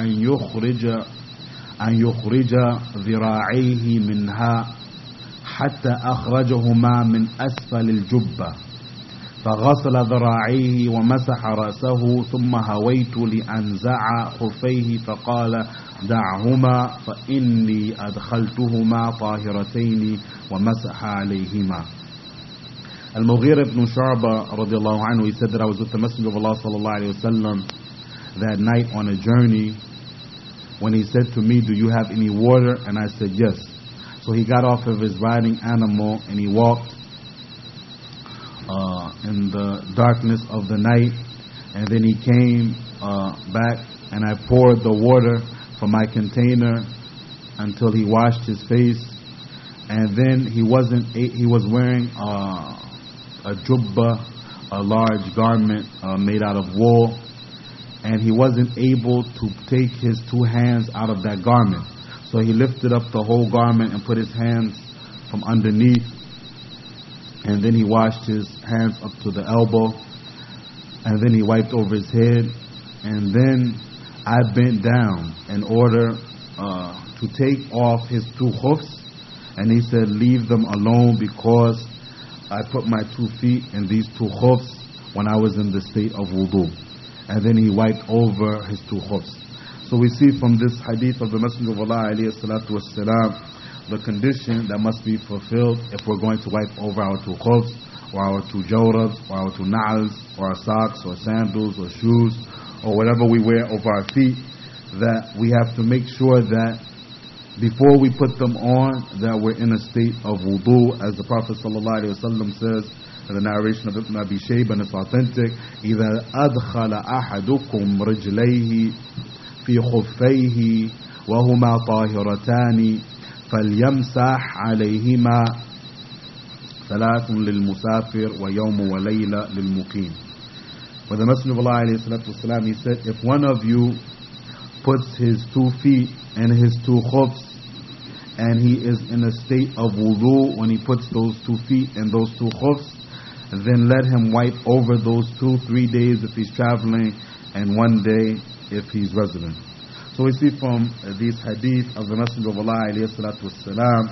أن يخرج ذراعيه منها حتى أخرجهما من أسفل الجبة فغسل ذراعيه ومسح رأسه ثم هويت لأنزع خفيه فقال دعهما فإني أدخلتهما طاهرتين ومسح عليهما. Al-Mughira ibn Shu'ba radiallahu anhu, he said that I was with the Messenger of Allah sallallahu alayhi wa sallam that night on a journey when he said to me, do you have any water? And I said yes. So he got off of his riding animal and he walked in the darkness of the night, and then he came back and I poured the water from my container until he washed his face, and then he was wearing a jubba, a large garment made out of wool, and he wasn't able to take his two hands out of that garment. So he lifted up the whole garment and put his hands from underneath, and then he washed his hands up to the elbow, and then he wiped over his head, and then I bent down in order to take off his two khufs, and he said leave them alone because I put my 2 feet in these 2 khufs when I was in the state of wudu. And then he wiped over his 2 khufs. So we see from this hadith of the Messenger of Allah alayhi salatu wassalam, the condition that must be fulfilled if we're going to wipe over our 2 khufs, or our 2 jawrabs, or our 2 na'als, or our socks, or sandals, or shoes, or whatever we wear over our feet, that we have to make sure that before we put them on, that we're in a state of wudu, as the Prophet ﷺ says in the narration of Ibn Abi Shayba, and it's authentic, إِذَا أَدْخَلَ أَحَدُكُمْ رِجْلَيْهِ فِي خُفَّيْهِ وَهُمَا طَاهِرَتَانِ فَلْيَمْسَحْ عَلَيْهِمَا ثَلَاثٌ لِلْمُسَافِرِ وَيَوْمٌ وَلَيْلَةٌ لِلْمُقِيمِ. For the Messenger of Allah ﷺ, he said, if one of you puts his 2 feet in his 2 khufs, and he is in a state of wudu when he puts those 2 feet in those 2 khufs, then let him wipe over those 2-3 days if he's traveling, and 1 day if he's resident. So we see from these hadith of the Messenger of Allah ﷺ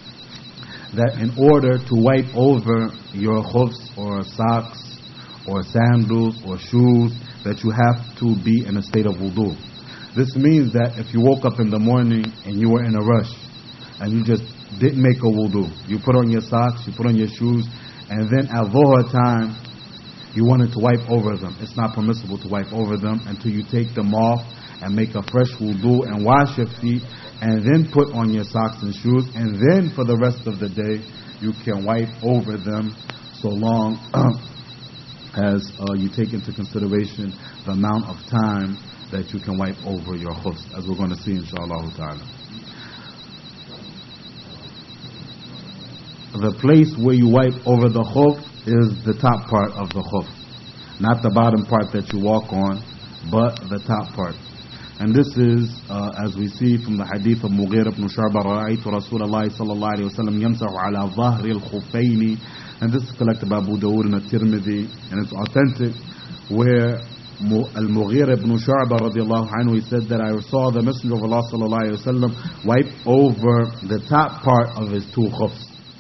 that in order to wipe over your khufs or socks or sandals or shoes, that you have to be in a state of wudu. This means that if you woke up in the morning and you were in a rush and you just didn't make a wudu, you put on your socks, you put on your shoes, and then at dhuhr time you wanted to wipe over them. It's not permissible to wipe over them until you take them off and make a fresh wudu and wash your feet, and then put on your socks and shoes, and then for the rest of the day you can wipe over them, so long as you take into consideration the amount of time that you can wipe over your khufs, as we're going to see inshallah ta'ala. The place where you wipe over the khuf is the top part of the khuf, not the bottom part that you walk on, but the top part. And this is, as we see from the hadith of Mughira ibn Shu'bah, رَأَيْتُ رَسُولَ اللَّهِ صَلَّى اللَّهُ عَلَيْهِ وَسَلَّمْ يَمْسَحُ عَلَى ظَهْرِ الْخُفَّيْنِ. And this is collected by Abu Dawood and At-Tirmidhi, and it's authentic, where Al-Mughira ibn Shu'bah radiallahu anhu, he said that I saw the Messenger of Allah sallallahu alayhi wa sallam wipe over the top part of his two khufs.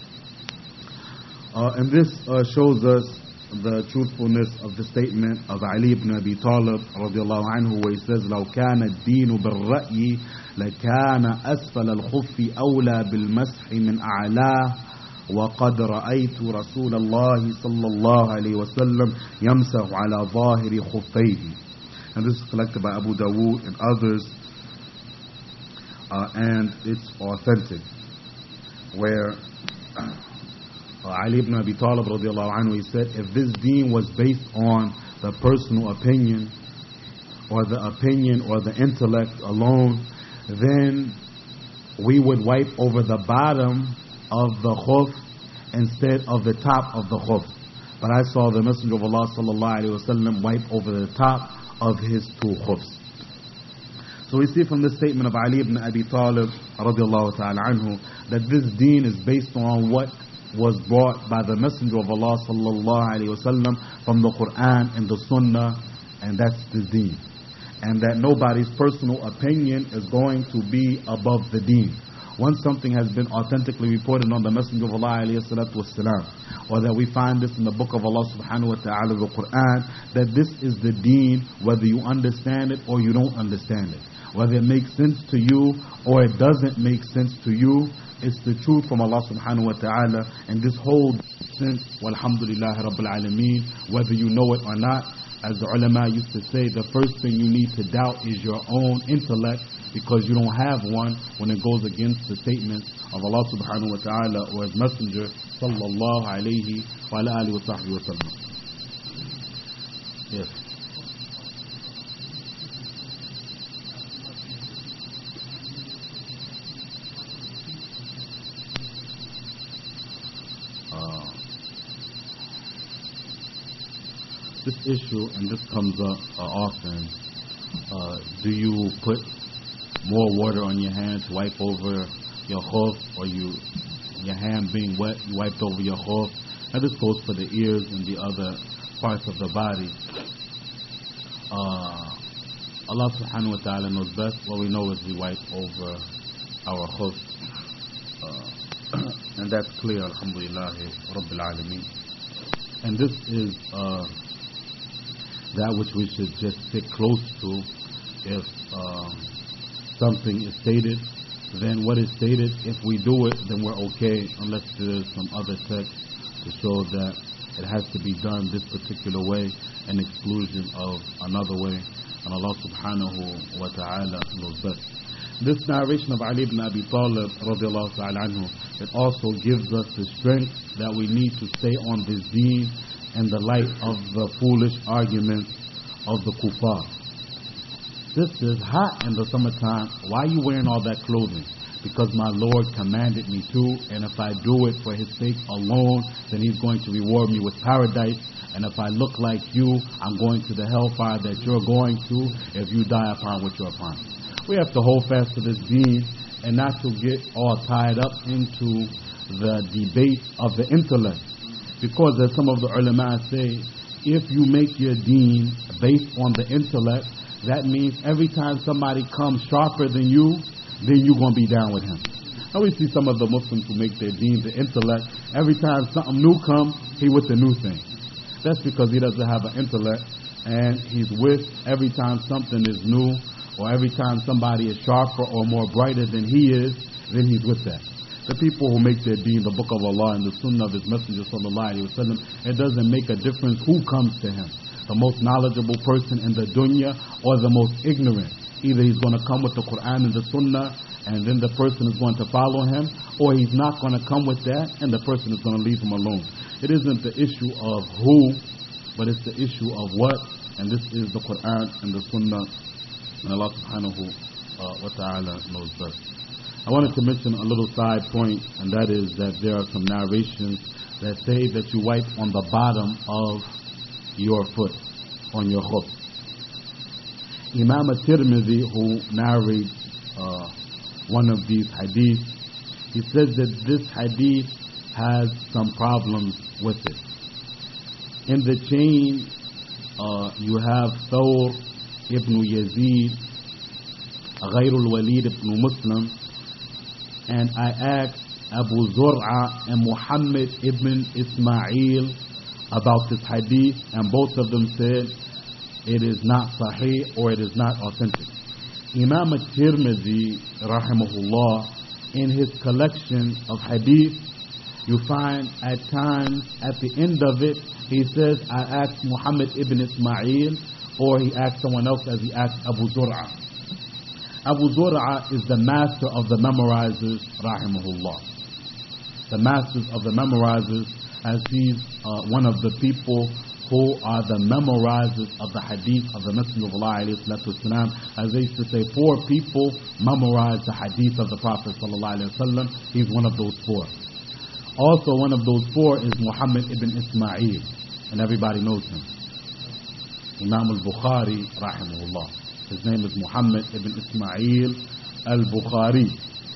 And this shows us the truthfulness of the statement of Ali ibn Abi Talib radiallahu anhu, where he says, لو كان الدين بالرأي لكان أسفل الخف أولى بالمسح من أعلاه وقد رأيت رسول الله صلى الله عليه وسلم يمسح على ظاهر خفيه. And this is collected by Abu Dawood and others, and it's authentic, where Ali ibn Abi Talib radiallahu anhu, he said, if this deen was based on the personal opinion or the opinion or the intellect alone, then we would wipe over the bottom of the khuf instead of the top of the khuf. But I saw the Messenger of Allah sallallahu alaihi wasallam wipe over the top of his two khufs. So we see from this statement of Ali ibn Abi Talib radiallahu ta'ala anhu that this deen is based on what was brought by the Messenger of Allah sallallahu alaihi wasallam from the Quran and the Sunnah, and that's the deen. And that nobody's personal opinion is going to be above the deen. Once something has been authentically reported on the Messenger of Allah alayhi salatu wasalam, or that we find this in the book of Allah subhanahu wa ta'ala, the Quran, that this is the deen, whether you understand it or you don't understand it, whether it makes sense to you or it doesn't make sense to you, it's the truth from Allah subhanahu wa ta'ala. And this whole sense, walhamdulillah rabbil alameen, whether you know it or not, as the ulama used to say, the first thing you need to doubt is your own intellect, because you don't have one when it goes against the statements of Allah subhanahu wa ta'ala or His Messenger sallallahu alayhi wa alihi wa sahbihi wa sallam. Yes. This issue, and this comes up often, do you put more water on your hand to wipe over your khuf, or your hand being wet, you wiped over your khuf? And this goes for the ears and the other parts of the body. Allah subhanahu wa ta'ala knows best. What we know is we wipe over our khuf. And that's clear, alhamdulillah rabbil alameen. And this is that which we should just stick close to. If something is stated, then what is stated, if we do it, then we're okay, unless there's some other text to show that it has to be done this particular way, an exclusion of another way. And Allah subhanahu wa ta'ala knows best. This narration of Ali ibn Abi Talib radiallahu ta'ala anhu, it also gives us the strength that we need to stay on this deen in the light of the foolish arguments of the kuffar. This is hot in the summertime. Why are you wearing all that clothing? Because my Lord commanded me to, and if I do it for His sake alone, then He's going to reward me with paradise. And if I look like you, I'm going to the hellfire that you're going to if you die upon what you're upon. We have to hold fast to this deen and not to get all tied up into the debate of the intellect. Because as some of the ulama say, if you make your deen based on the intellect, that means every time somebody comes sharper than you, then you're going to be down with him. Now we see some of the Muslims who make their deen the intellect. Every time something new comes, he with the new thing. That's because he doesn't have an intellect, and he's with every time something is new, or every time somebody is sharper or more brighter than he is, then he's with that. The people who make their deen the book of Allah and the sunnah of His Messenger sallallahu alaihi wasallam, it doesn't make a difference who comes to him, the most knowledgeable person in the dunya or the most ignorant. Either he's going to come with the Quran and the sunnah, and then the person is going to follow him, or he's not going to come with that, and the person is going to leave him alone. It isn't the issue of who, but it's the issue of what, and this is the Quran and the sunnah, and Allah subhanahu wa ta'ala knows best. I wanted to mention a little side point, and that is that there are some narrations that say that you wipe on the bottom of your foot, on your khuf. Imam al-Tirmidhi, who narrates one of these hadiths, he says that this hadith has some problems with it. In the chain, you have Thawr ibn Yazid, Ghayr al-Walid ibn Muslim, and I asked Abu Zur'a and Muhammad ibn Ismail about this hadith, and both of them said it is not sahih or it is not authentic. Imam al-Tirmidhi, rahimahullah, in his collection of hadith, you find at times at the end of it, he says, I asked Muhammad ibn Ismail, or he asked someone else as he asked Abu Zur'a. Abu Zur'a is the master of the memorizers, rahimahullah. The masters of the memorizers, as he's one of the people who are the memorizers of the hadith of the Messenger of Allah, alayhi salatu wasalam. As they used to say, 4 people memorize the hadith of the Prophet sallallahu alayhi wasallam. He's one of those 4. Also one of those 4 is Muhammad ibn Ismail, and everybody knows him. Imam al-Bukhari, rahimahullah. His name is Muhammad ibn Ismail al-Bukhari.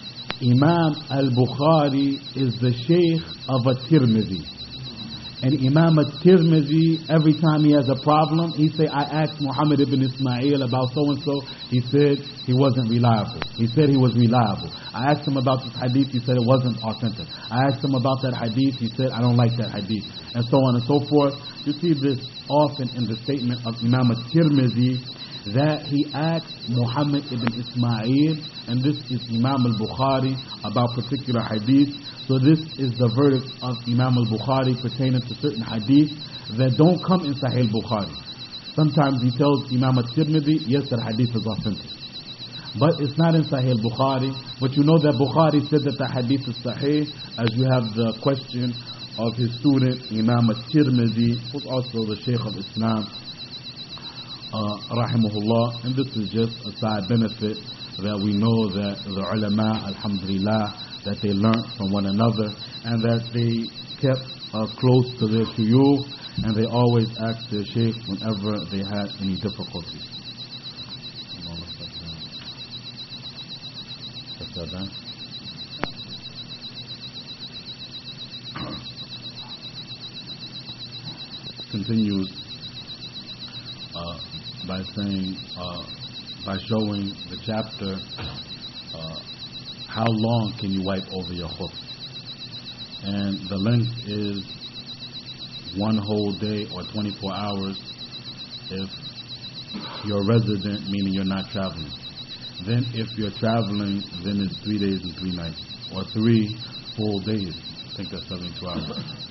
Imam al-Bukhari is the Shaykh of al-Tirmidhi. And Imam al-Tirmidhi, every time he has a problem, he say, I asked Muhammad ibn Ismail about so-and-so. He said he wasn't reliable. He said he was reliable. I asked him about this hadith. He said it wasn't authentic. I asked him about that hadith. He said, I don't like that hadith. And so on and so forth. You see this often in the statement of Imam al-Tirmidhi, that he asked Muhammad ibn Ismail, and this is Imam al-Bukhari, about particular hadith. So this is the verdict of Imam al-Bukhari pertaining to certain hadith that don't come in Sahih al-Bukhari. Sometimes he tells Imam al-Tirmidhi, yes, that hadith is authentic, but it's not in Sahih al-Bukhari. But you know that Bukhari said that the hadith is Sahih, as you have the question of his student Imam al-Tirmidhi, who's also the Shaykh of Islam, rahimahullah. And this is just a side benefit that we know that the ulama, alhamdulillah, that they learned from one another, and that they kept close to their shuyukh, and they always asked their shaykh whenever they had any difficulties. Continues by saying, by showing the chapter, how long can you wipe over your khuf? And the length is 1 whole day or 24 hours if you're resident, meaning you're not traveling. Then if you're traveling, then it's 3 days and 3 nights, or 3 full days. I think that's 72 hours.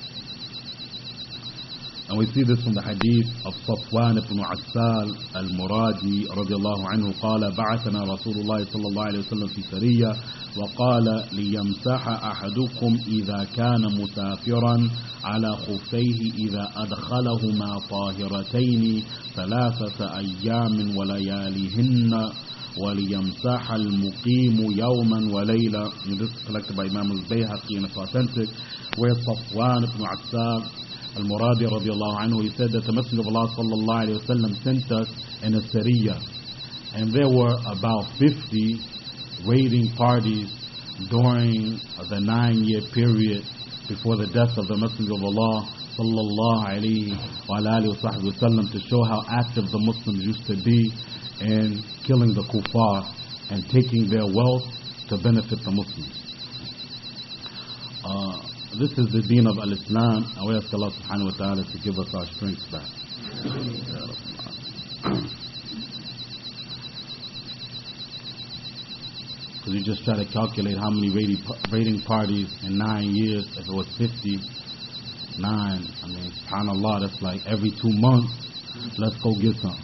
And we see this from the hadith of Safwan ibn Assal al-Muradi radiyallahu anhu قال بعثنا رسول الله صلى الله عليه وسلم في سرية وقال ليمسح أحدكم إذا كان مسافرا على خفيه إذا أدخلهما طاهرتين 3 أيام ولياليهن وليمسح المقيم يوما وليلة. This is collected by Imam al-Bayhaqi and it's authentic, where Safwan ibn Assal al-Muradi radiyallahu anhu, he said that the Messenger of Allah sallallahu alayhi wa sallam sent us in a Sariyah, and there were about 50 raiding parties during the 9-year period before the death of the Messenger of Allah sallallahu alayhi wa sallam, to show how active the Muslims used to be in killing the kuffar and taking their wealth to benefit the Muslims. This is the deen of al-Islam, and we ask Allah subhanahu wa ta'ala to give us our strength back. Because you just try to calculate how many raiding parties in 9 years. If it was 59, I mean, subhanAllah, that's like every 2 months, let's go get some.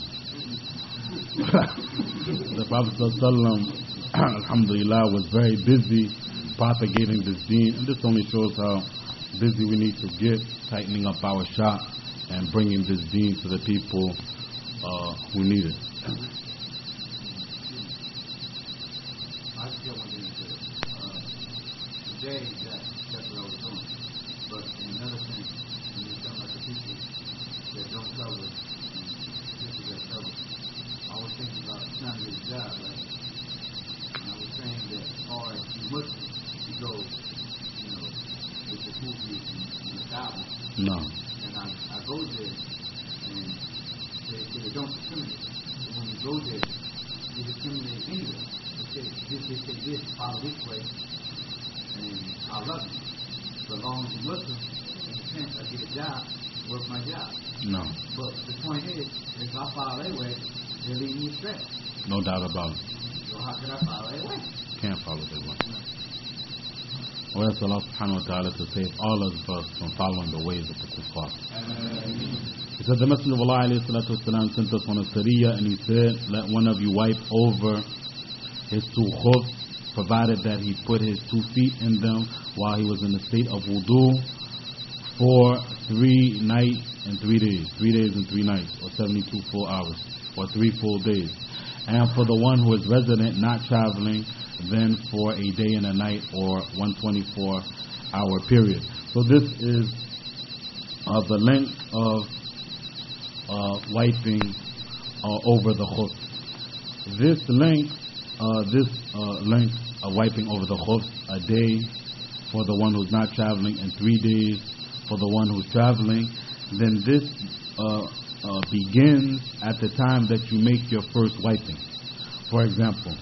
The Prophet ﷺ, alhamdulillah, was very busy propagating this deen, and this only shows how busy we need to get tightening up our shop and bringing this deen to the people who need it. I still want to say today that's what I was doing, but another thing, when you're talking about the people that don't cover and the people that cover, I was thinking about job, right? And I was saying that as far as you Muslims, you go, with the Houthis and the Saudis. No. And I go there, and they don't discriminate. And when you go there, they discriminate anyway. They say this, follow this way, and I love you. So long as you're Muslim, in a sense, I get a job, work my job. No. But the point is, if I follow their way, they're leading me astray. No doubt about it. So how can I follow their way? Can't follow their way. We ask Allah subhanahu wa ta'ala to save all of us from following the ways of the kuffar. He said the Messenger of Allah alayhi salatu wasalam sent us on a Sariya, and he said, let one of you wipe over his two khufs, provided that he put his 2 feet in them while he was in the state of wudu for 3 nights and 3 days. 3 days and 3 nights, or 72 full hours, or 3 full days. And for the one who is resident, not traveling, then for a day and a night, or 124-hour period. So this is the length of wiping over the khuf. This length of wiping over the khuf, a day for the one who's not traveling, and 3 days for the one who's traveling, then this begins at the time that you make your first wiping. For example,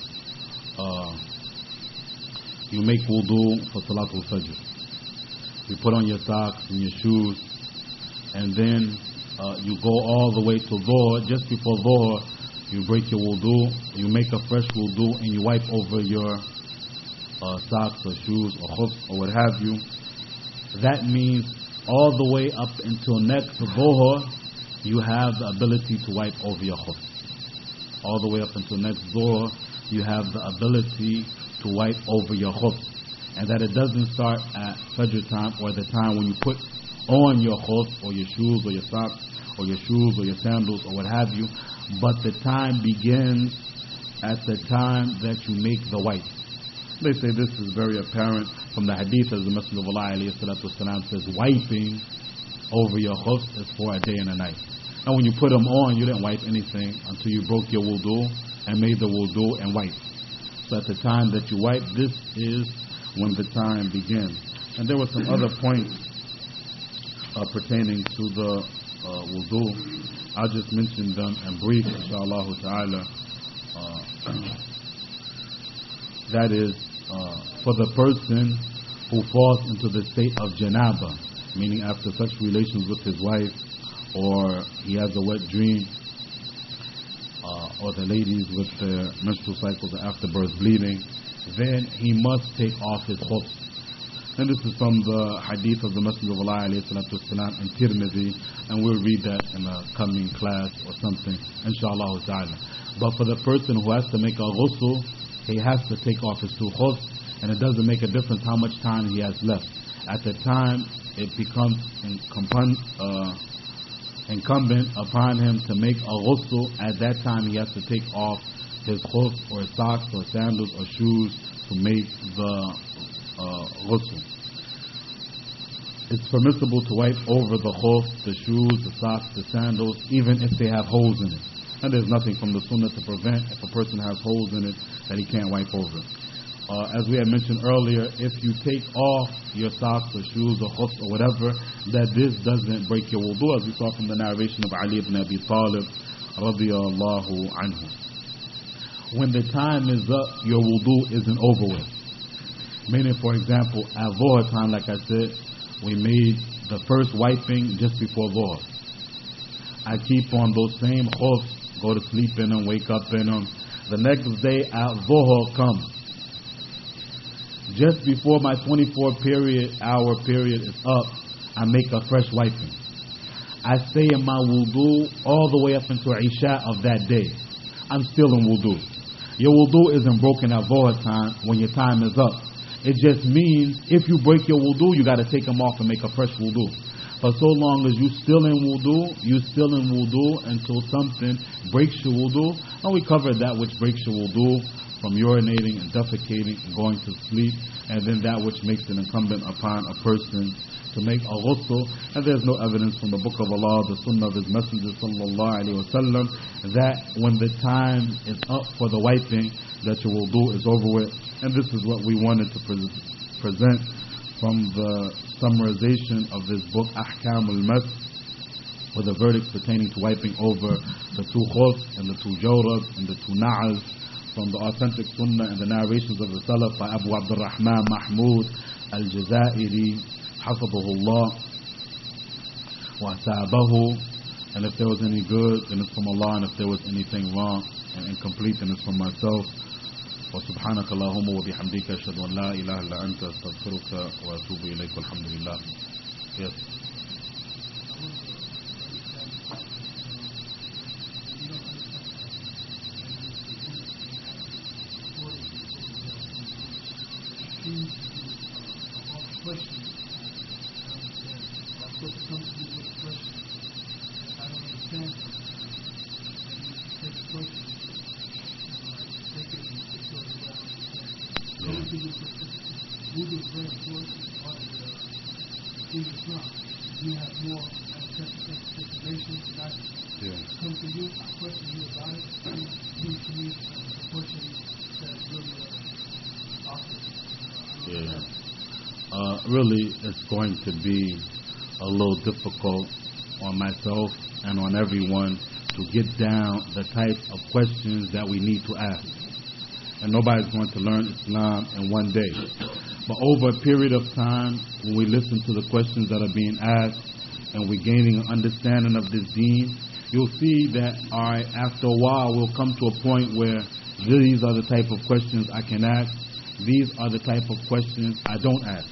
you make wudu for Salatul Fajr. You put on your socks and your shoes, and then you go all the way to Dhuhr. Just before Dhuhr, you break your wudu, you make a fresh wudu, and you wipe over your socks or shoes or khuf or what have you. That means all the way up until next Dhuhr, you have the ability to wipe over your khuf. All the way up until next Dhuhr, you have the ability to wipe over your khuf. And that it doesn't start at Fajr time, or the time when you put on your khuf or your shoes or your socks or your shoes or your sandals or what have you, but the time begins at the time that you make the wipe. They say this is very apparent from the hadith, as the Messenger of Allah alayhi salatu wasalam says, wiping over your khuf is for a day and a night. And when you put them on, you didn't wipe anything until you broke your wudu and made the wudu and wiped. So at the time that you wipe, this is when the time begins. And there were some other points pertaining to the wudu. I'll just mention them in brief, inshallah ta'ala. That is, for the person who falls into the state of janaba, meaning after such relations with his wife, or he has a wet dream, or the ladies with their menstrual cycles and afterbirth bleeding, then he must take off his khuf. And this is from the hadith of the Messenger of Allah alayhi salatu wasalam in Tirmidhi, and we'll read that in a coming class or something, inshallah ta'ala. But for the person who has to make a ghusl, he has to take off his 2 khufs, and it doesn't make a difference how much time he has left. At the time, it becomes incumbent upon him to make a ghusl. At that time, he has to take off his khuf or socks or sandals or shoes to make the ghusl. It's permissible to wipe over the khuf, the shoes, the socks, the sandals, even if they have holes in it. And there's nothing from the sunnah to prevent, if a person has holes in it, that he can't wipe over it. As we had mentioned earlier, if you take off your socks or shoes or khufs or whatever, that this doesn't break your wudu, as we saw from the narration of Ali ibn Abi Talib radiyallahu anhu. When the time is up, your wudu isn't over with. Meaning, for example, at Dhuhr time, like I said, we made the first wiping just before Dhuhr. I keep on those same khufs, go to sleep in them, wake up in them. The next day, at Dhuhr comes. Just before my 24-hour period is up, I make a fresh wiping. I stay in my wudu all the way up until Isha of that day. I'm still in wudu. Your wudu isn't broken at Dhuhr time when your time is up. It just means if you break your wudu, you got to take them off and make a fresh wudu. For so long as you're still in wudu until something breaks your wudu. And we covered that which breaks your wudu, from urinating and defecating and going to sleep, and then that which makes it incumbent upon a person to make a ghusl, and there's no evidence from the Book of Allah, the Sunnah of His Messenger sallallahu alaihi wasallam, that when the time is up for the wiping, that your wudu is over with. And this is what we wanted to present from the summarization of this book, Ahkam al-Mas, with the verdicts pertaining to wiping over the two khuf and the two jawrab and the two na'al, from the authentic sunnah and the narrations of the Salaf by Abu Abdurrahman Mahmud al-Jazairi, hafidhahullah wa asabahu. And if there was any good, then it's from Allah, and if there was anything wrong and incomplete, then it's from myself. وسبحانك اللهم وبحمدك أشهد أن لا إله إلا أنت أستغفرك وأتوب إليك والحمد لله. Yes. You have more information that come to you, I question you about it. It seems to me a question that's really awkward. Really, it's going to be a little difficult on myself and on everyone to get down the type of questions that we need to ask. And nobody's going to learn Islam in one day. But over a period of time, when we listen to the questions that are being asked and we're gaining an understanding of this deen, you'll see that, all right, after a while, we'll come to a point where these are the type of questions I can ask. These are the type of questions I don't ask.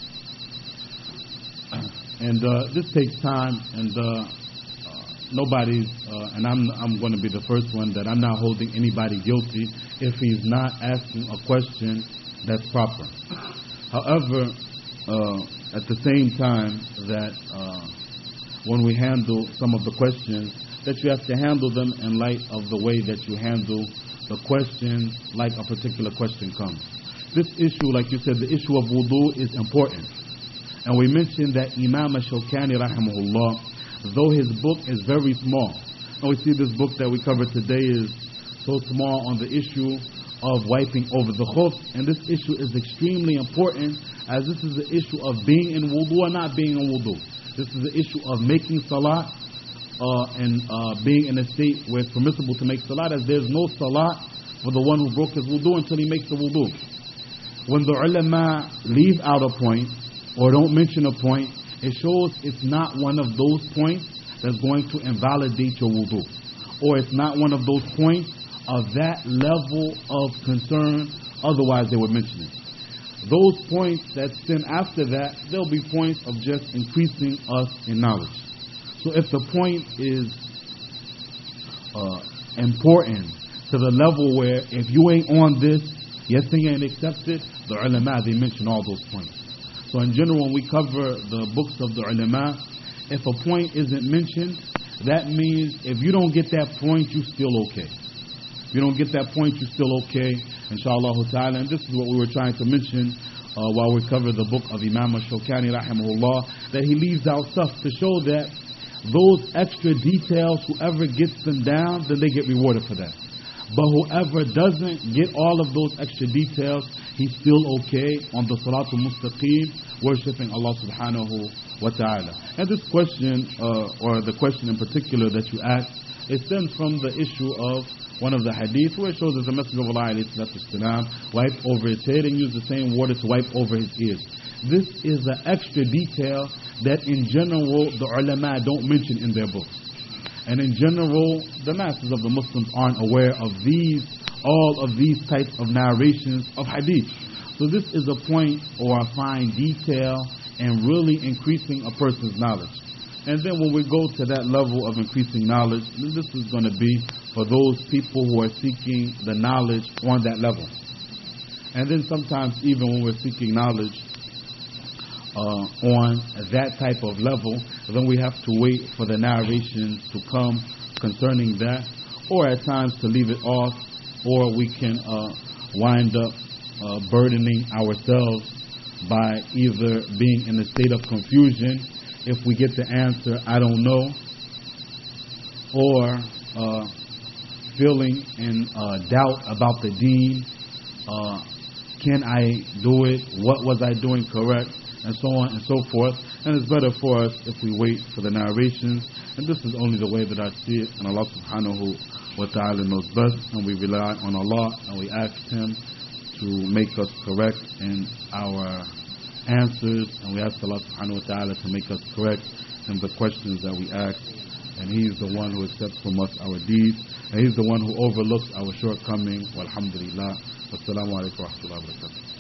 And this takes time, and nobody's, and I'm going to be the first one, that I'm not holding anybody guilty if he's not asking a question that's proper. However, at the same time, that when we handle some of the questions, that you have to handle them in light of the way that you handle the questions, like a particular question comes. This issue, like you said, the issue of wudu is important. And we mentioned that Imam Ash-Shawkani rahimahullah, though his book is very small, and we see this book that we covered today is so small on the issue of wiping over the khuf, and this issue is extremely important, as this is the issue of being in wudu or not being in wudu. This is the issue of making salat and being in a state where it's permissible to make salat, as there's no salat for the one who broke his wudu until he makes the wudu. When the ulama leave out a point or don't mention a point, it shows it's not one of those points that's going to invalidate your wudu, or it's not one of those points of that level of concern, otherwise they would mention it. Those points that stem after that, they'll be points of just increasing us in knowledge. So if the point is important to the level where if you ain't on this, your thing ain't accepted, the ulama, they mention all those points. So in general, when we cover the books of the ulama, if a point isn't mentioned, that means if you don't get that point, you're still okay. If you don't get that point, you're still okay, inshallah ta'ala. And this is what we were trying to mention while we cover the book of Imam Ash-Shawkani rahimahullah, that he leaves out stuff to show that those extra details, whoever gets them down, then they get rewarded for that. But whoever doesn't get all of those extra details, he's still okay on the Salatul Mustaqim, worshipping Allah subhanahu wa ta'ala. And this question, or the question in particular that you asked, it stems from the issue of one of the hadith where it shows that the Messenger of Allah wiped over his head and used the same water to wipe over his ears. This is an extra detail that in general the ulama don't mention in their books. And in general, the masses of the Muslims aren't aware of all of these types of narrations of hadith. So this is a point or a fine detail in really increasing a person's knowledge. And then when we go to that level of increasing knowledge, this is going to be for those people who are seeking the knowledge on that level. And then sometimes even when we're seeking knowledge on that type of level, then we have to wait for the narration to come concerning that, or at times to leave it off, or we can wind up burdening ourselves by either being in a state of confusion, if we get the answer, I don't know, or feeling in doubt about the deen, can I do it, what was I doing correct, and so on and so forth. And it's better for us if we wait for the narrations, and this is only the way that I see it, and Allah subhanahu wa ta'ala knows best, and we rely on Allah, and we ask Him to make us correct in our answers, and we ask Allah subhanahu wa ta'ala to make us correct in the questions that we ask, and He is the one who accepts from us our deeds, and He is the one who overlooks our shortcomings. Walhamdulillah. Wassalamu alaikum wa rahmatullahi wa barakatuh.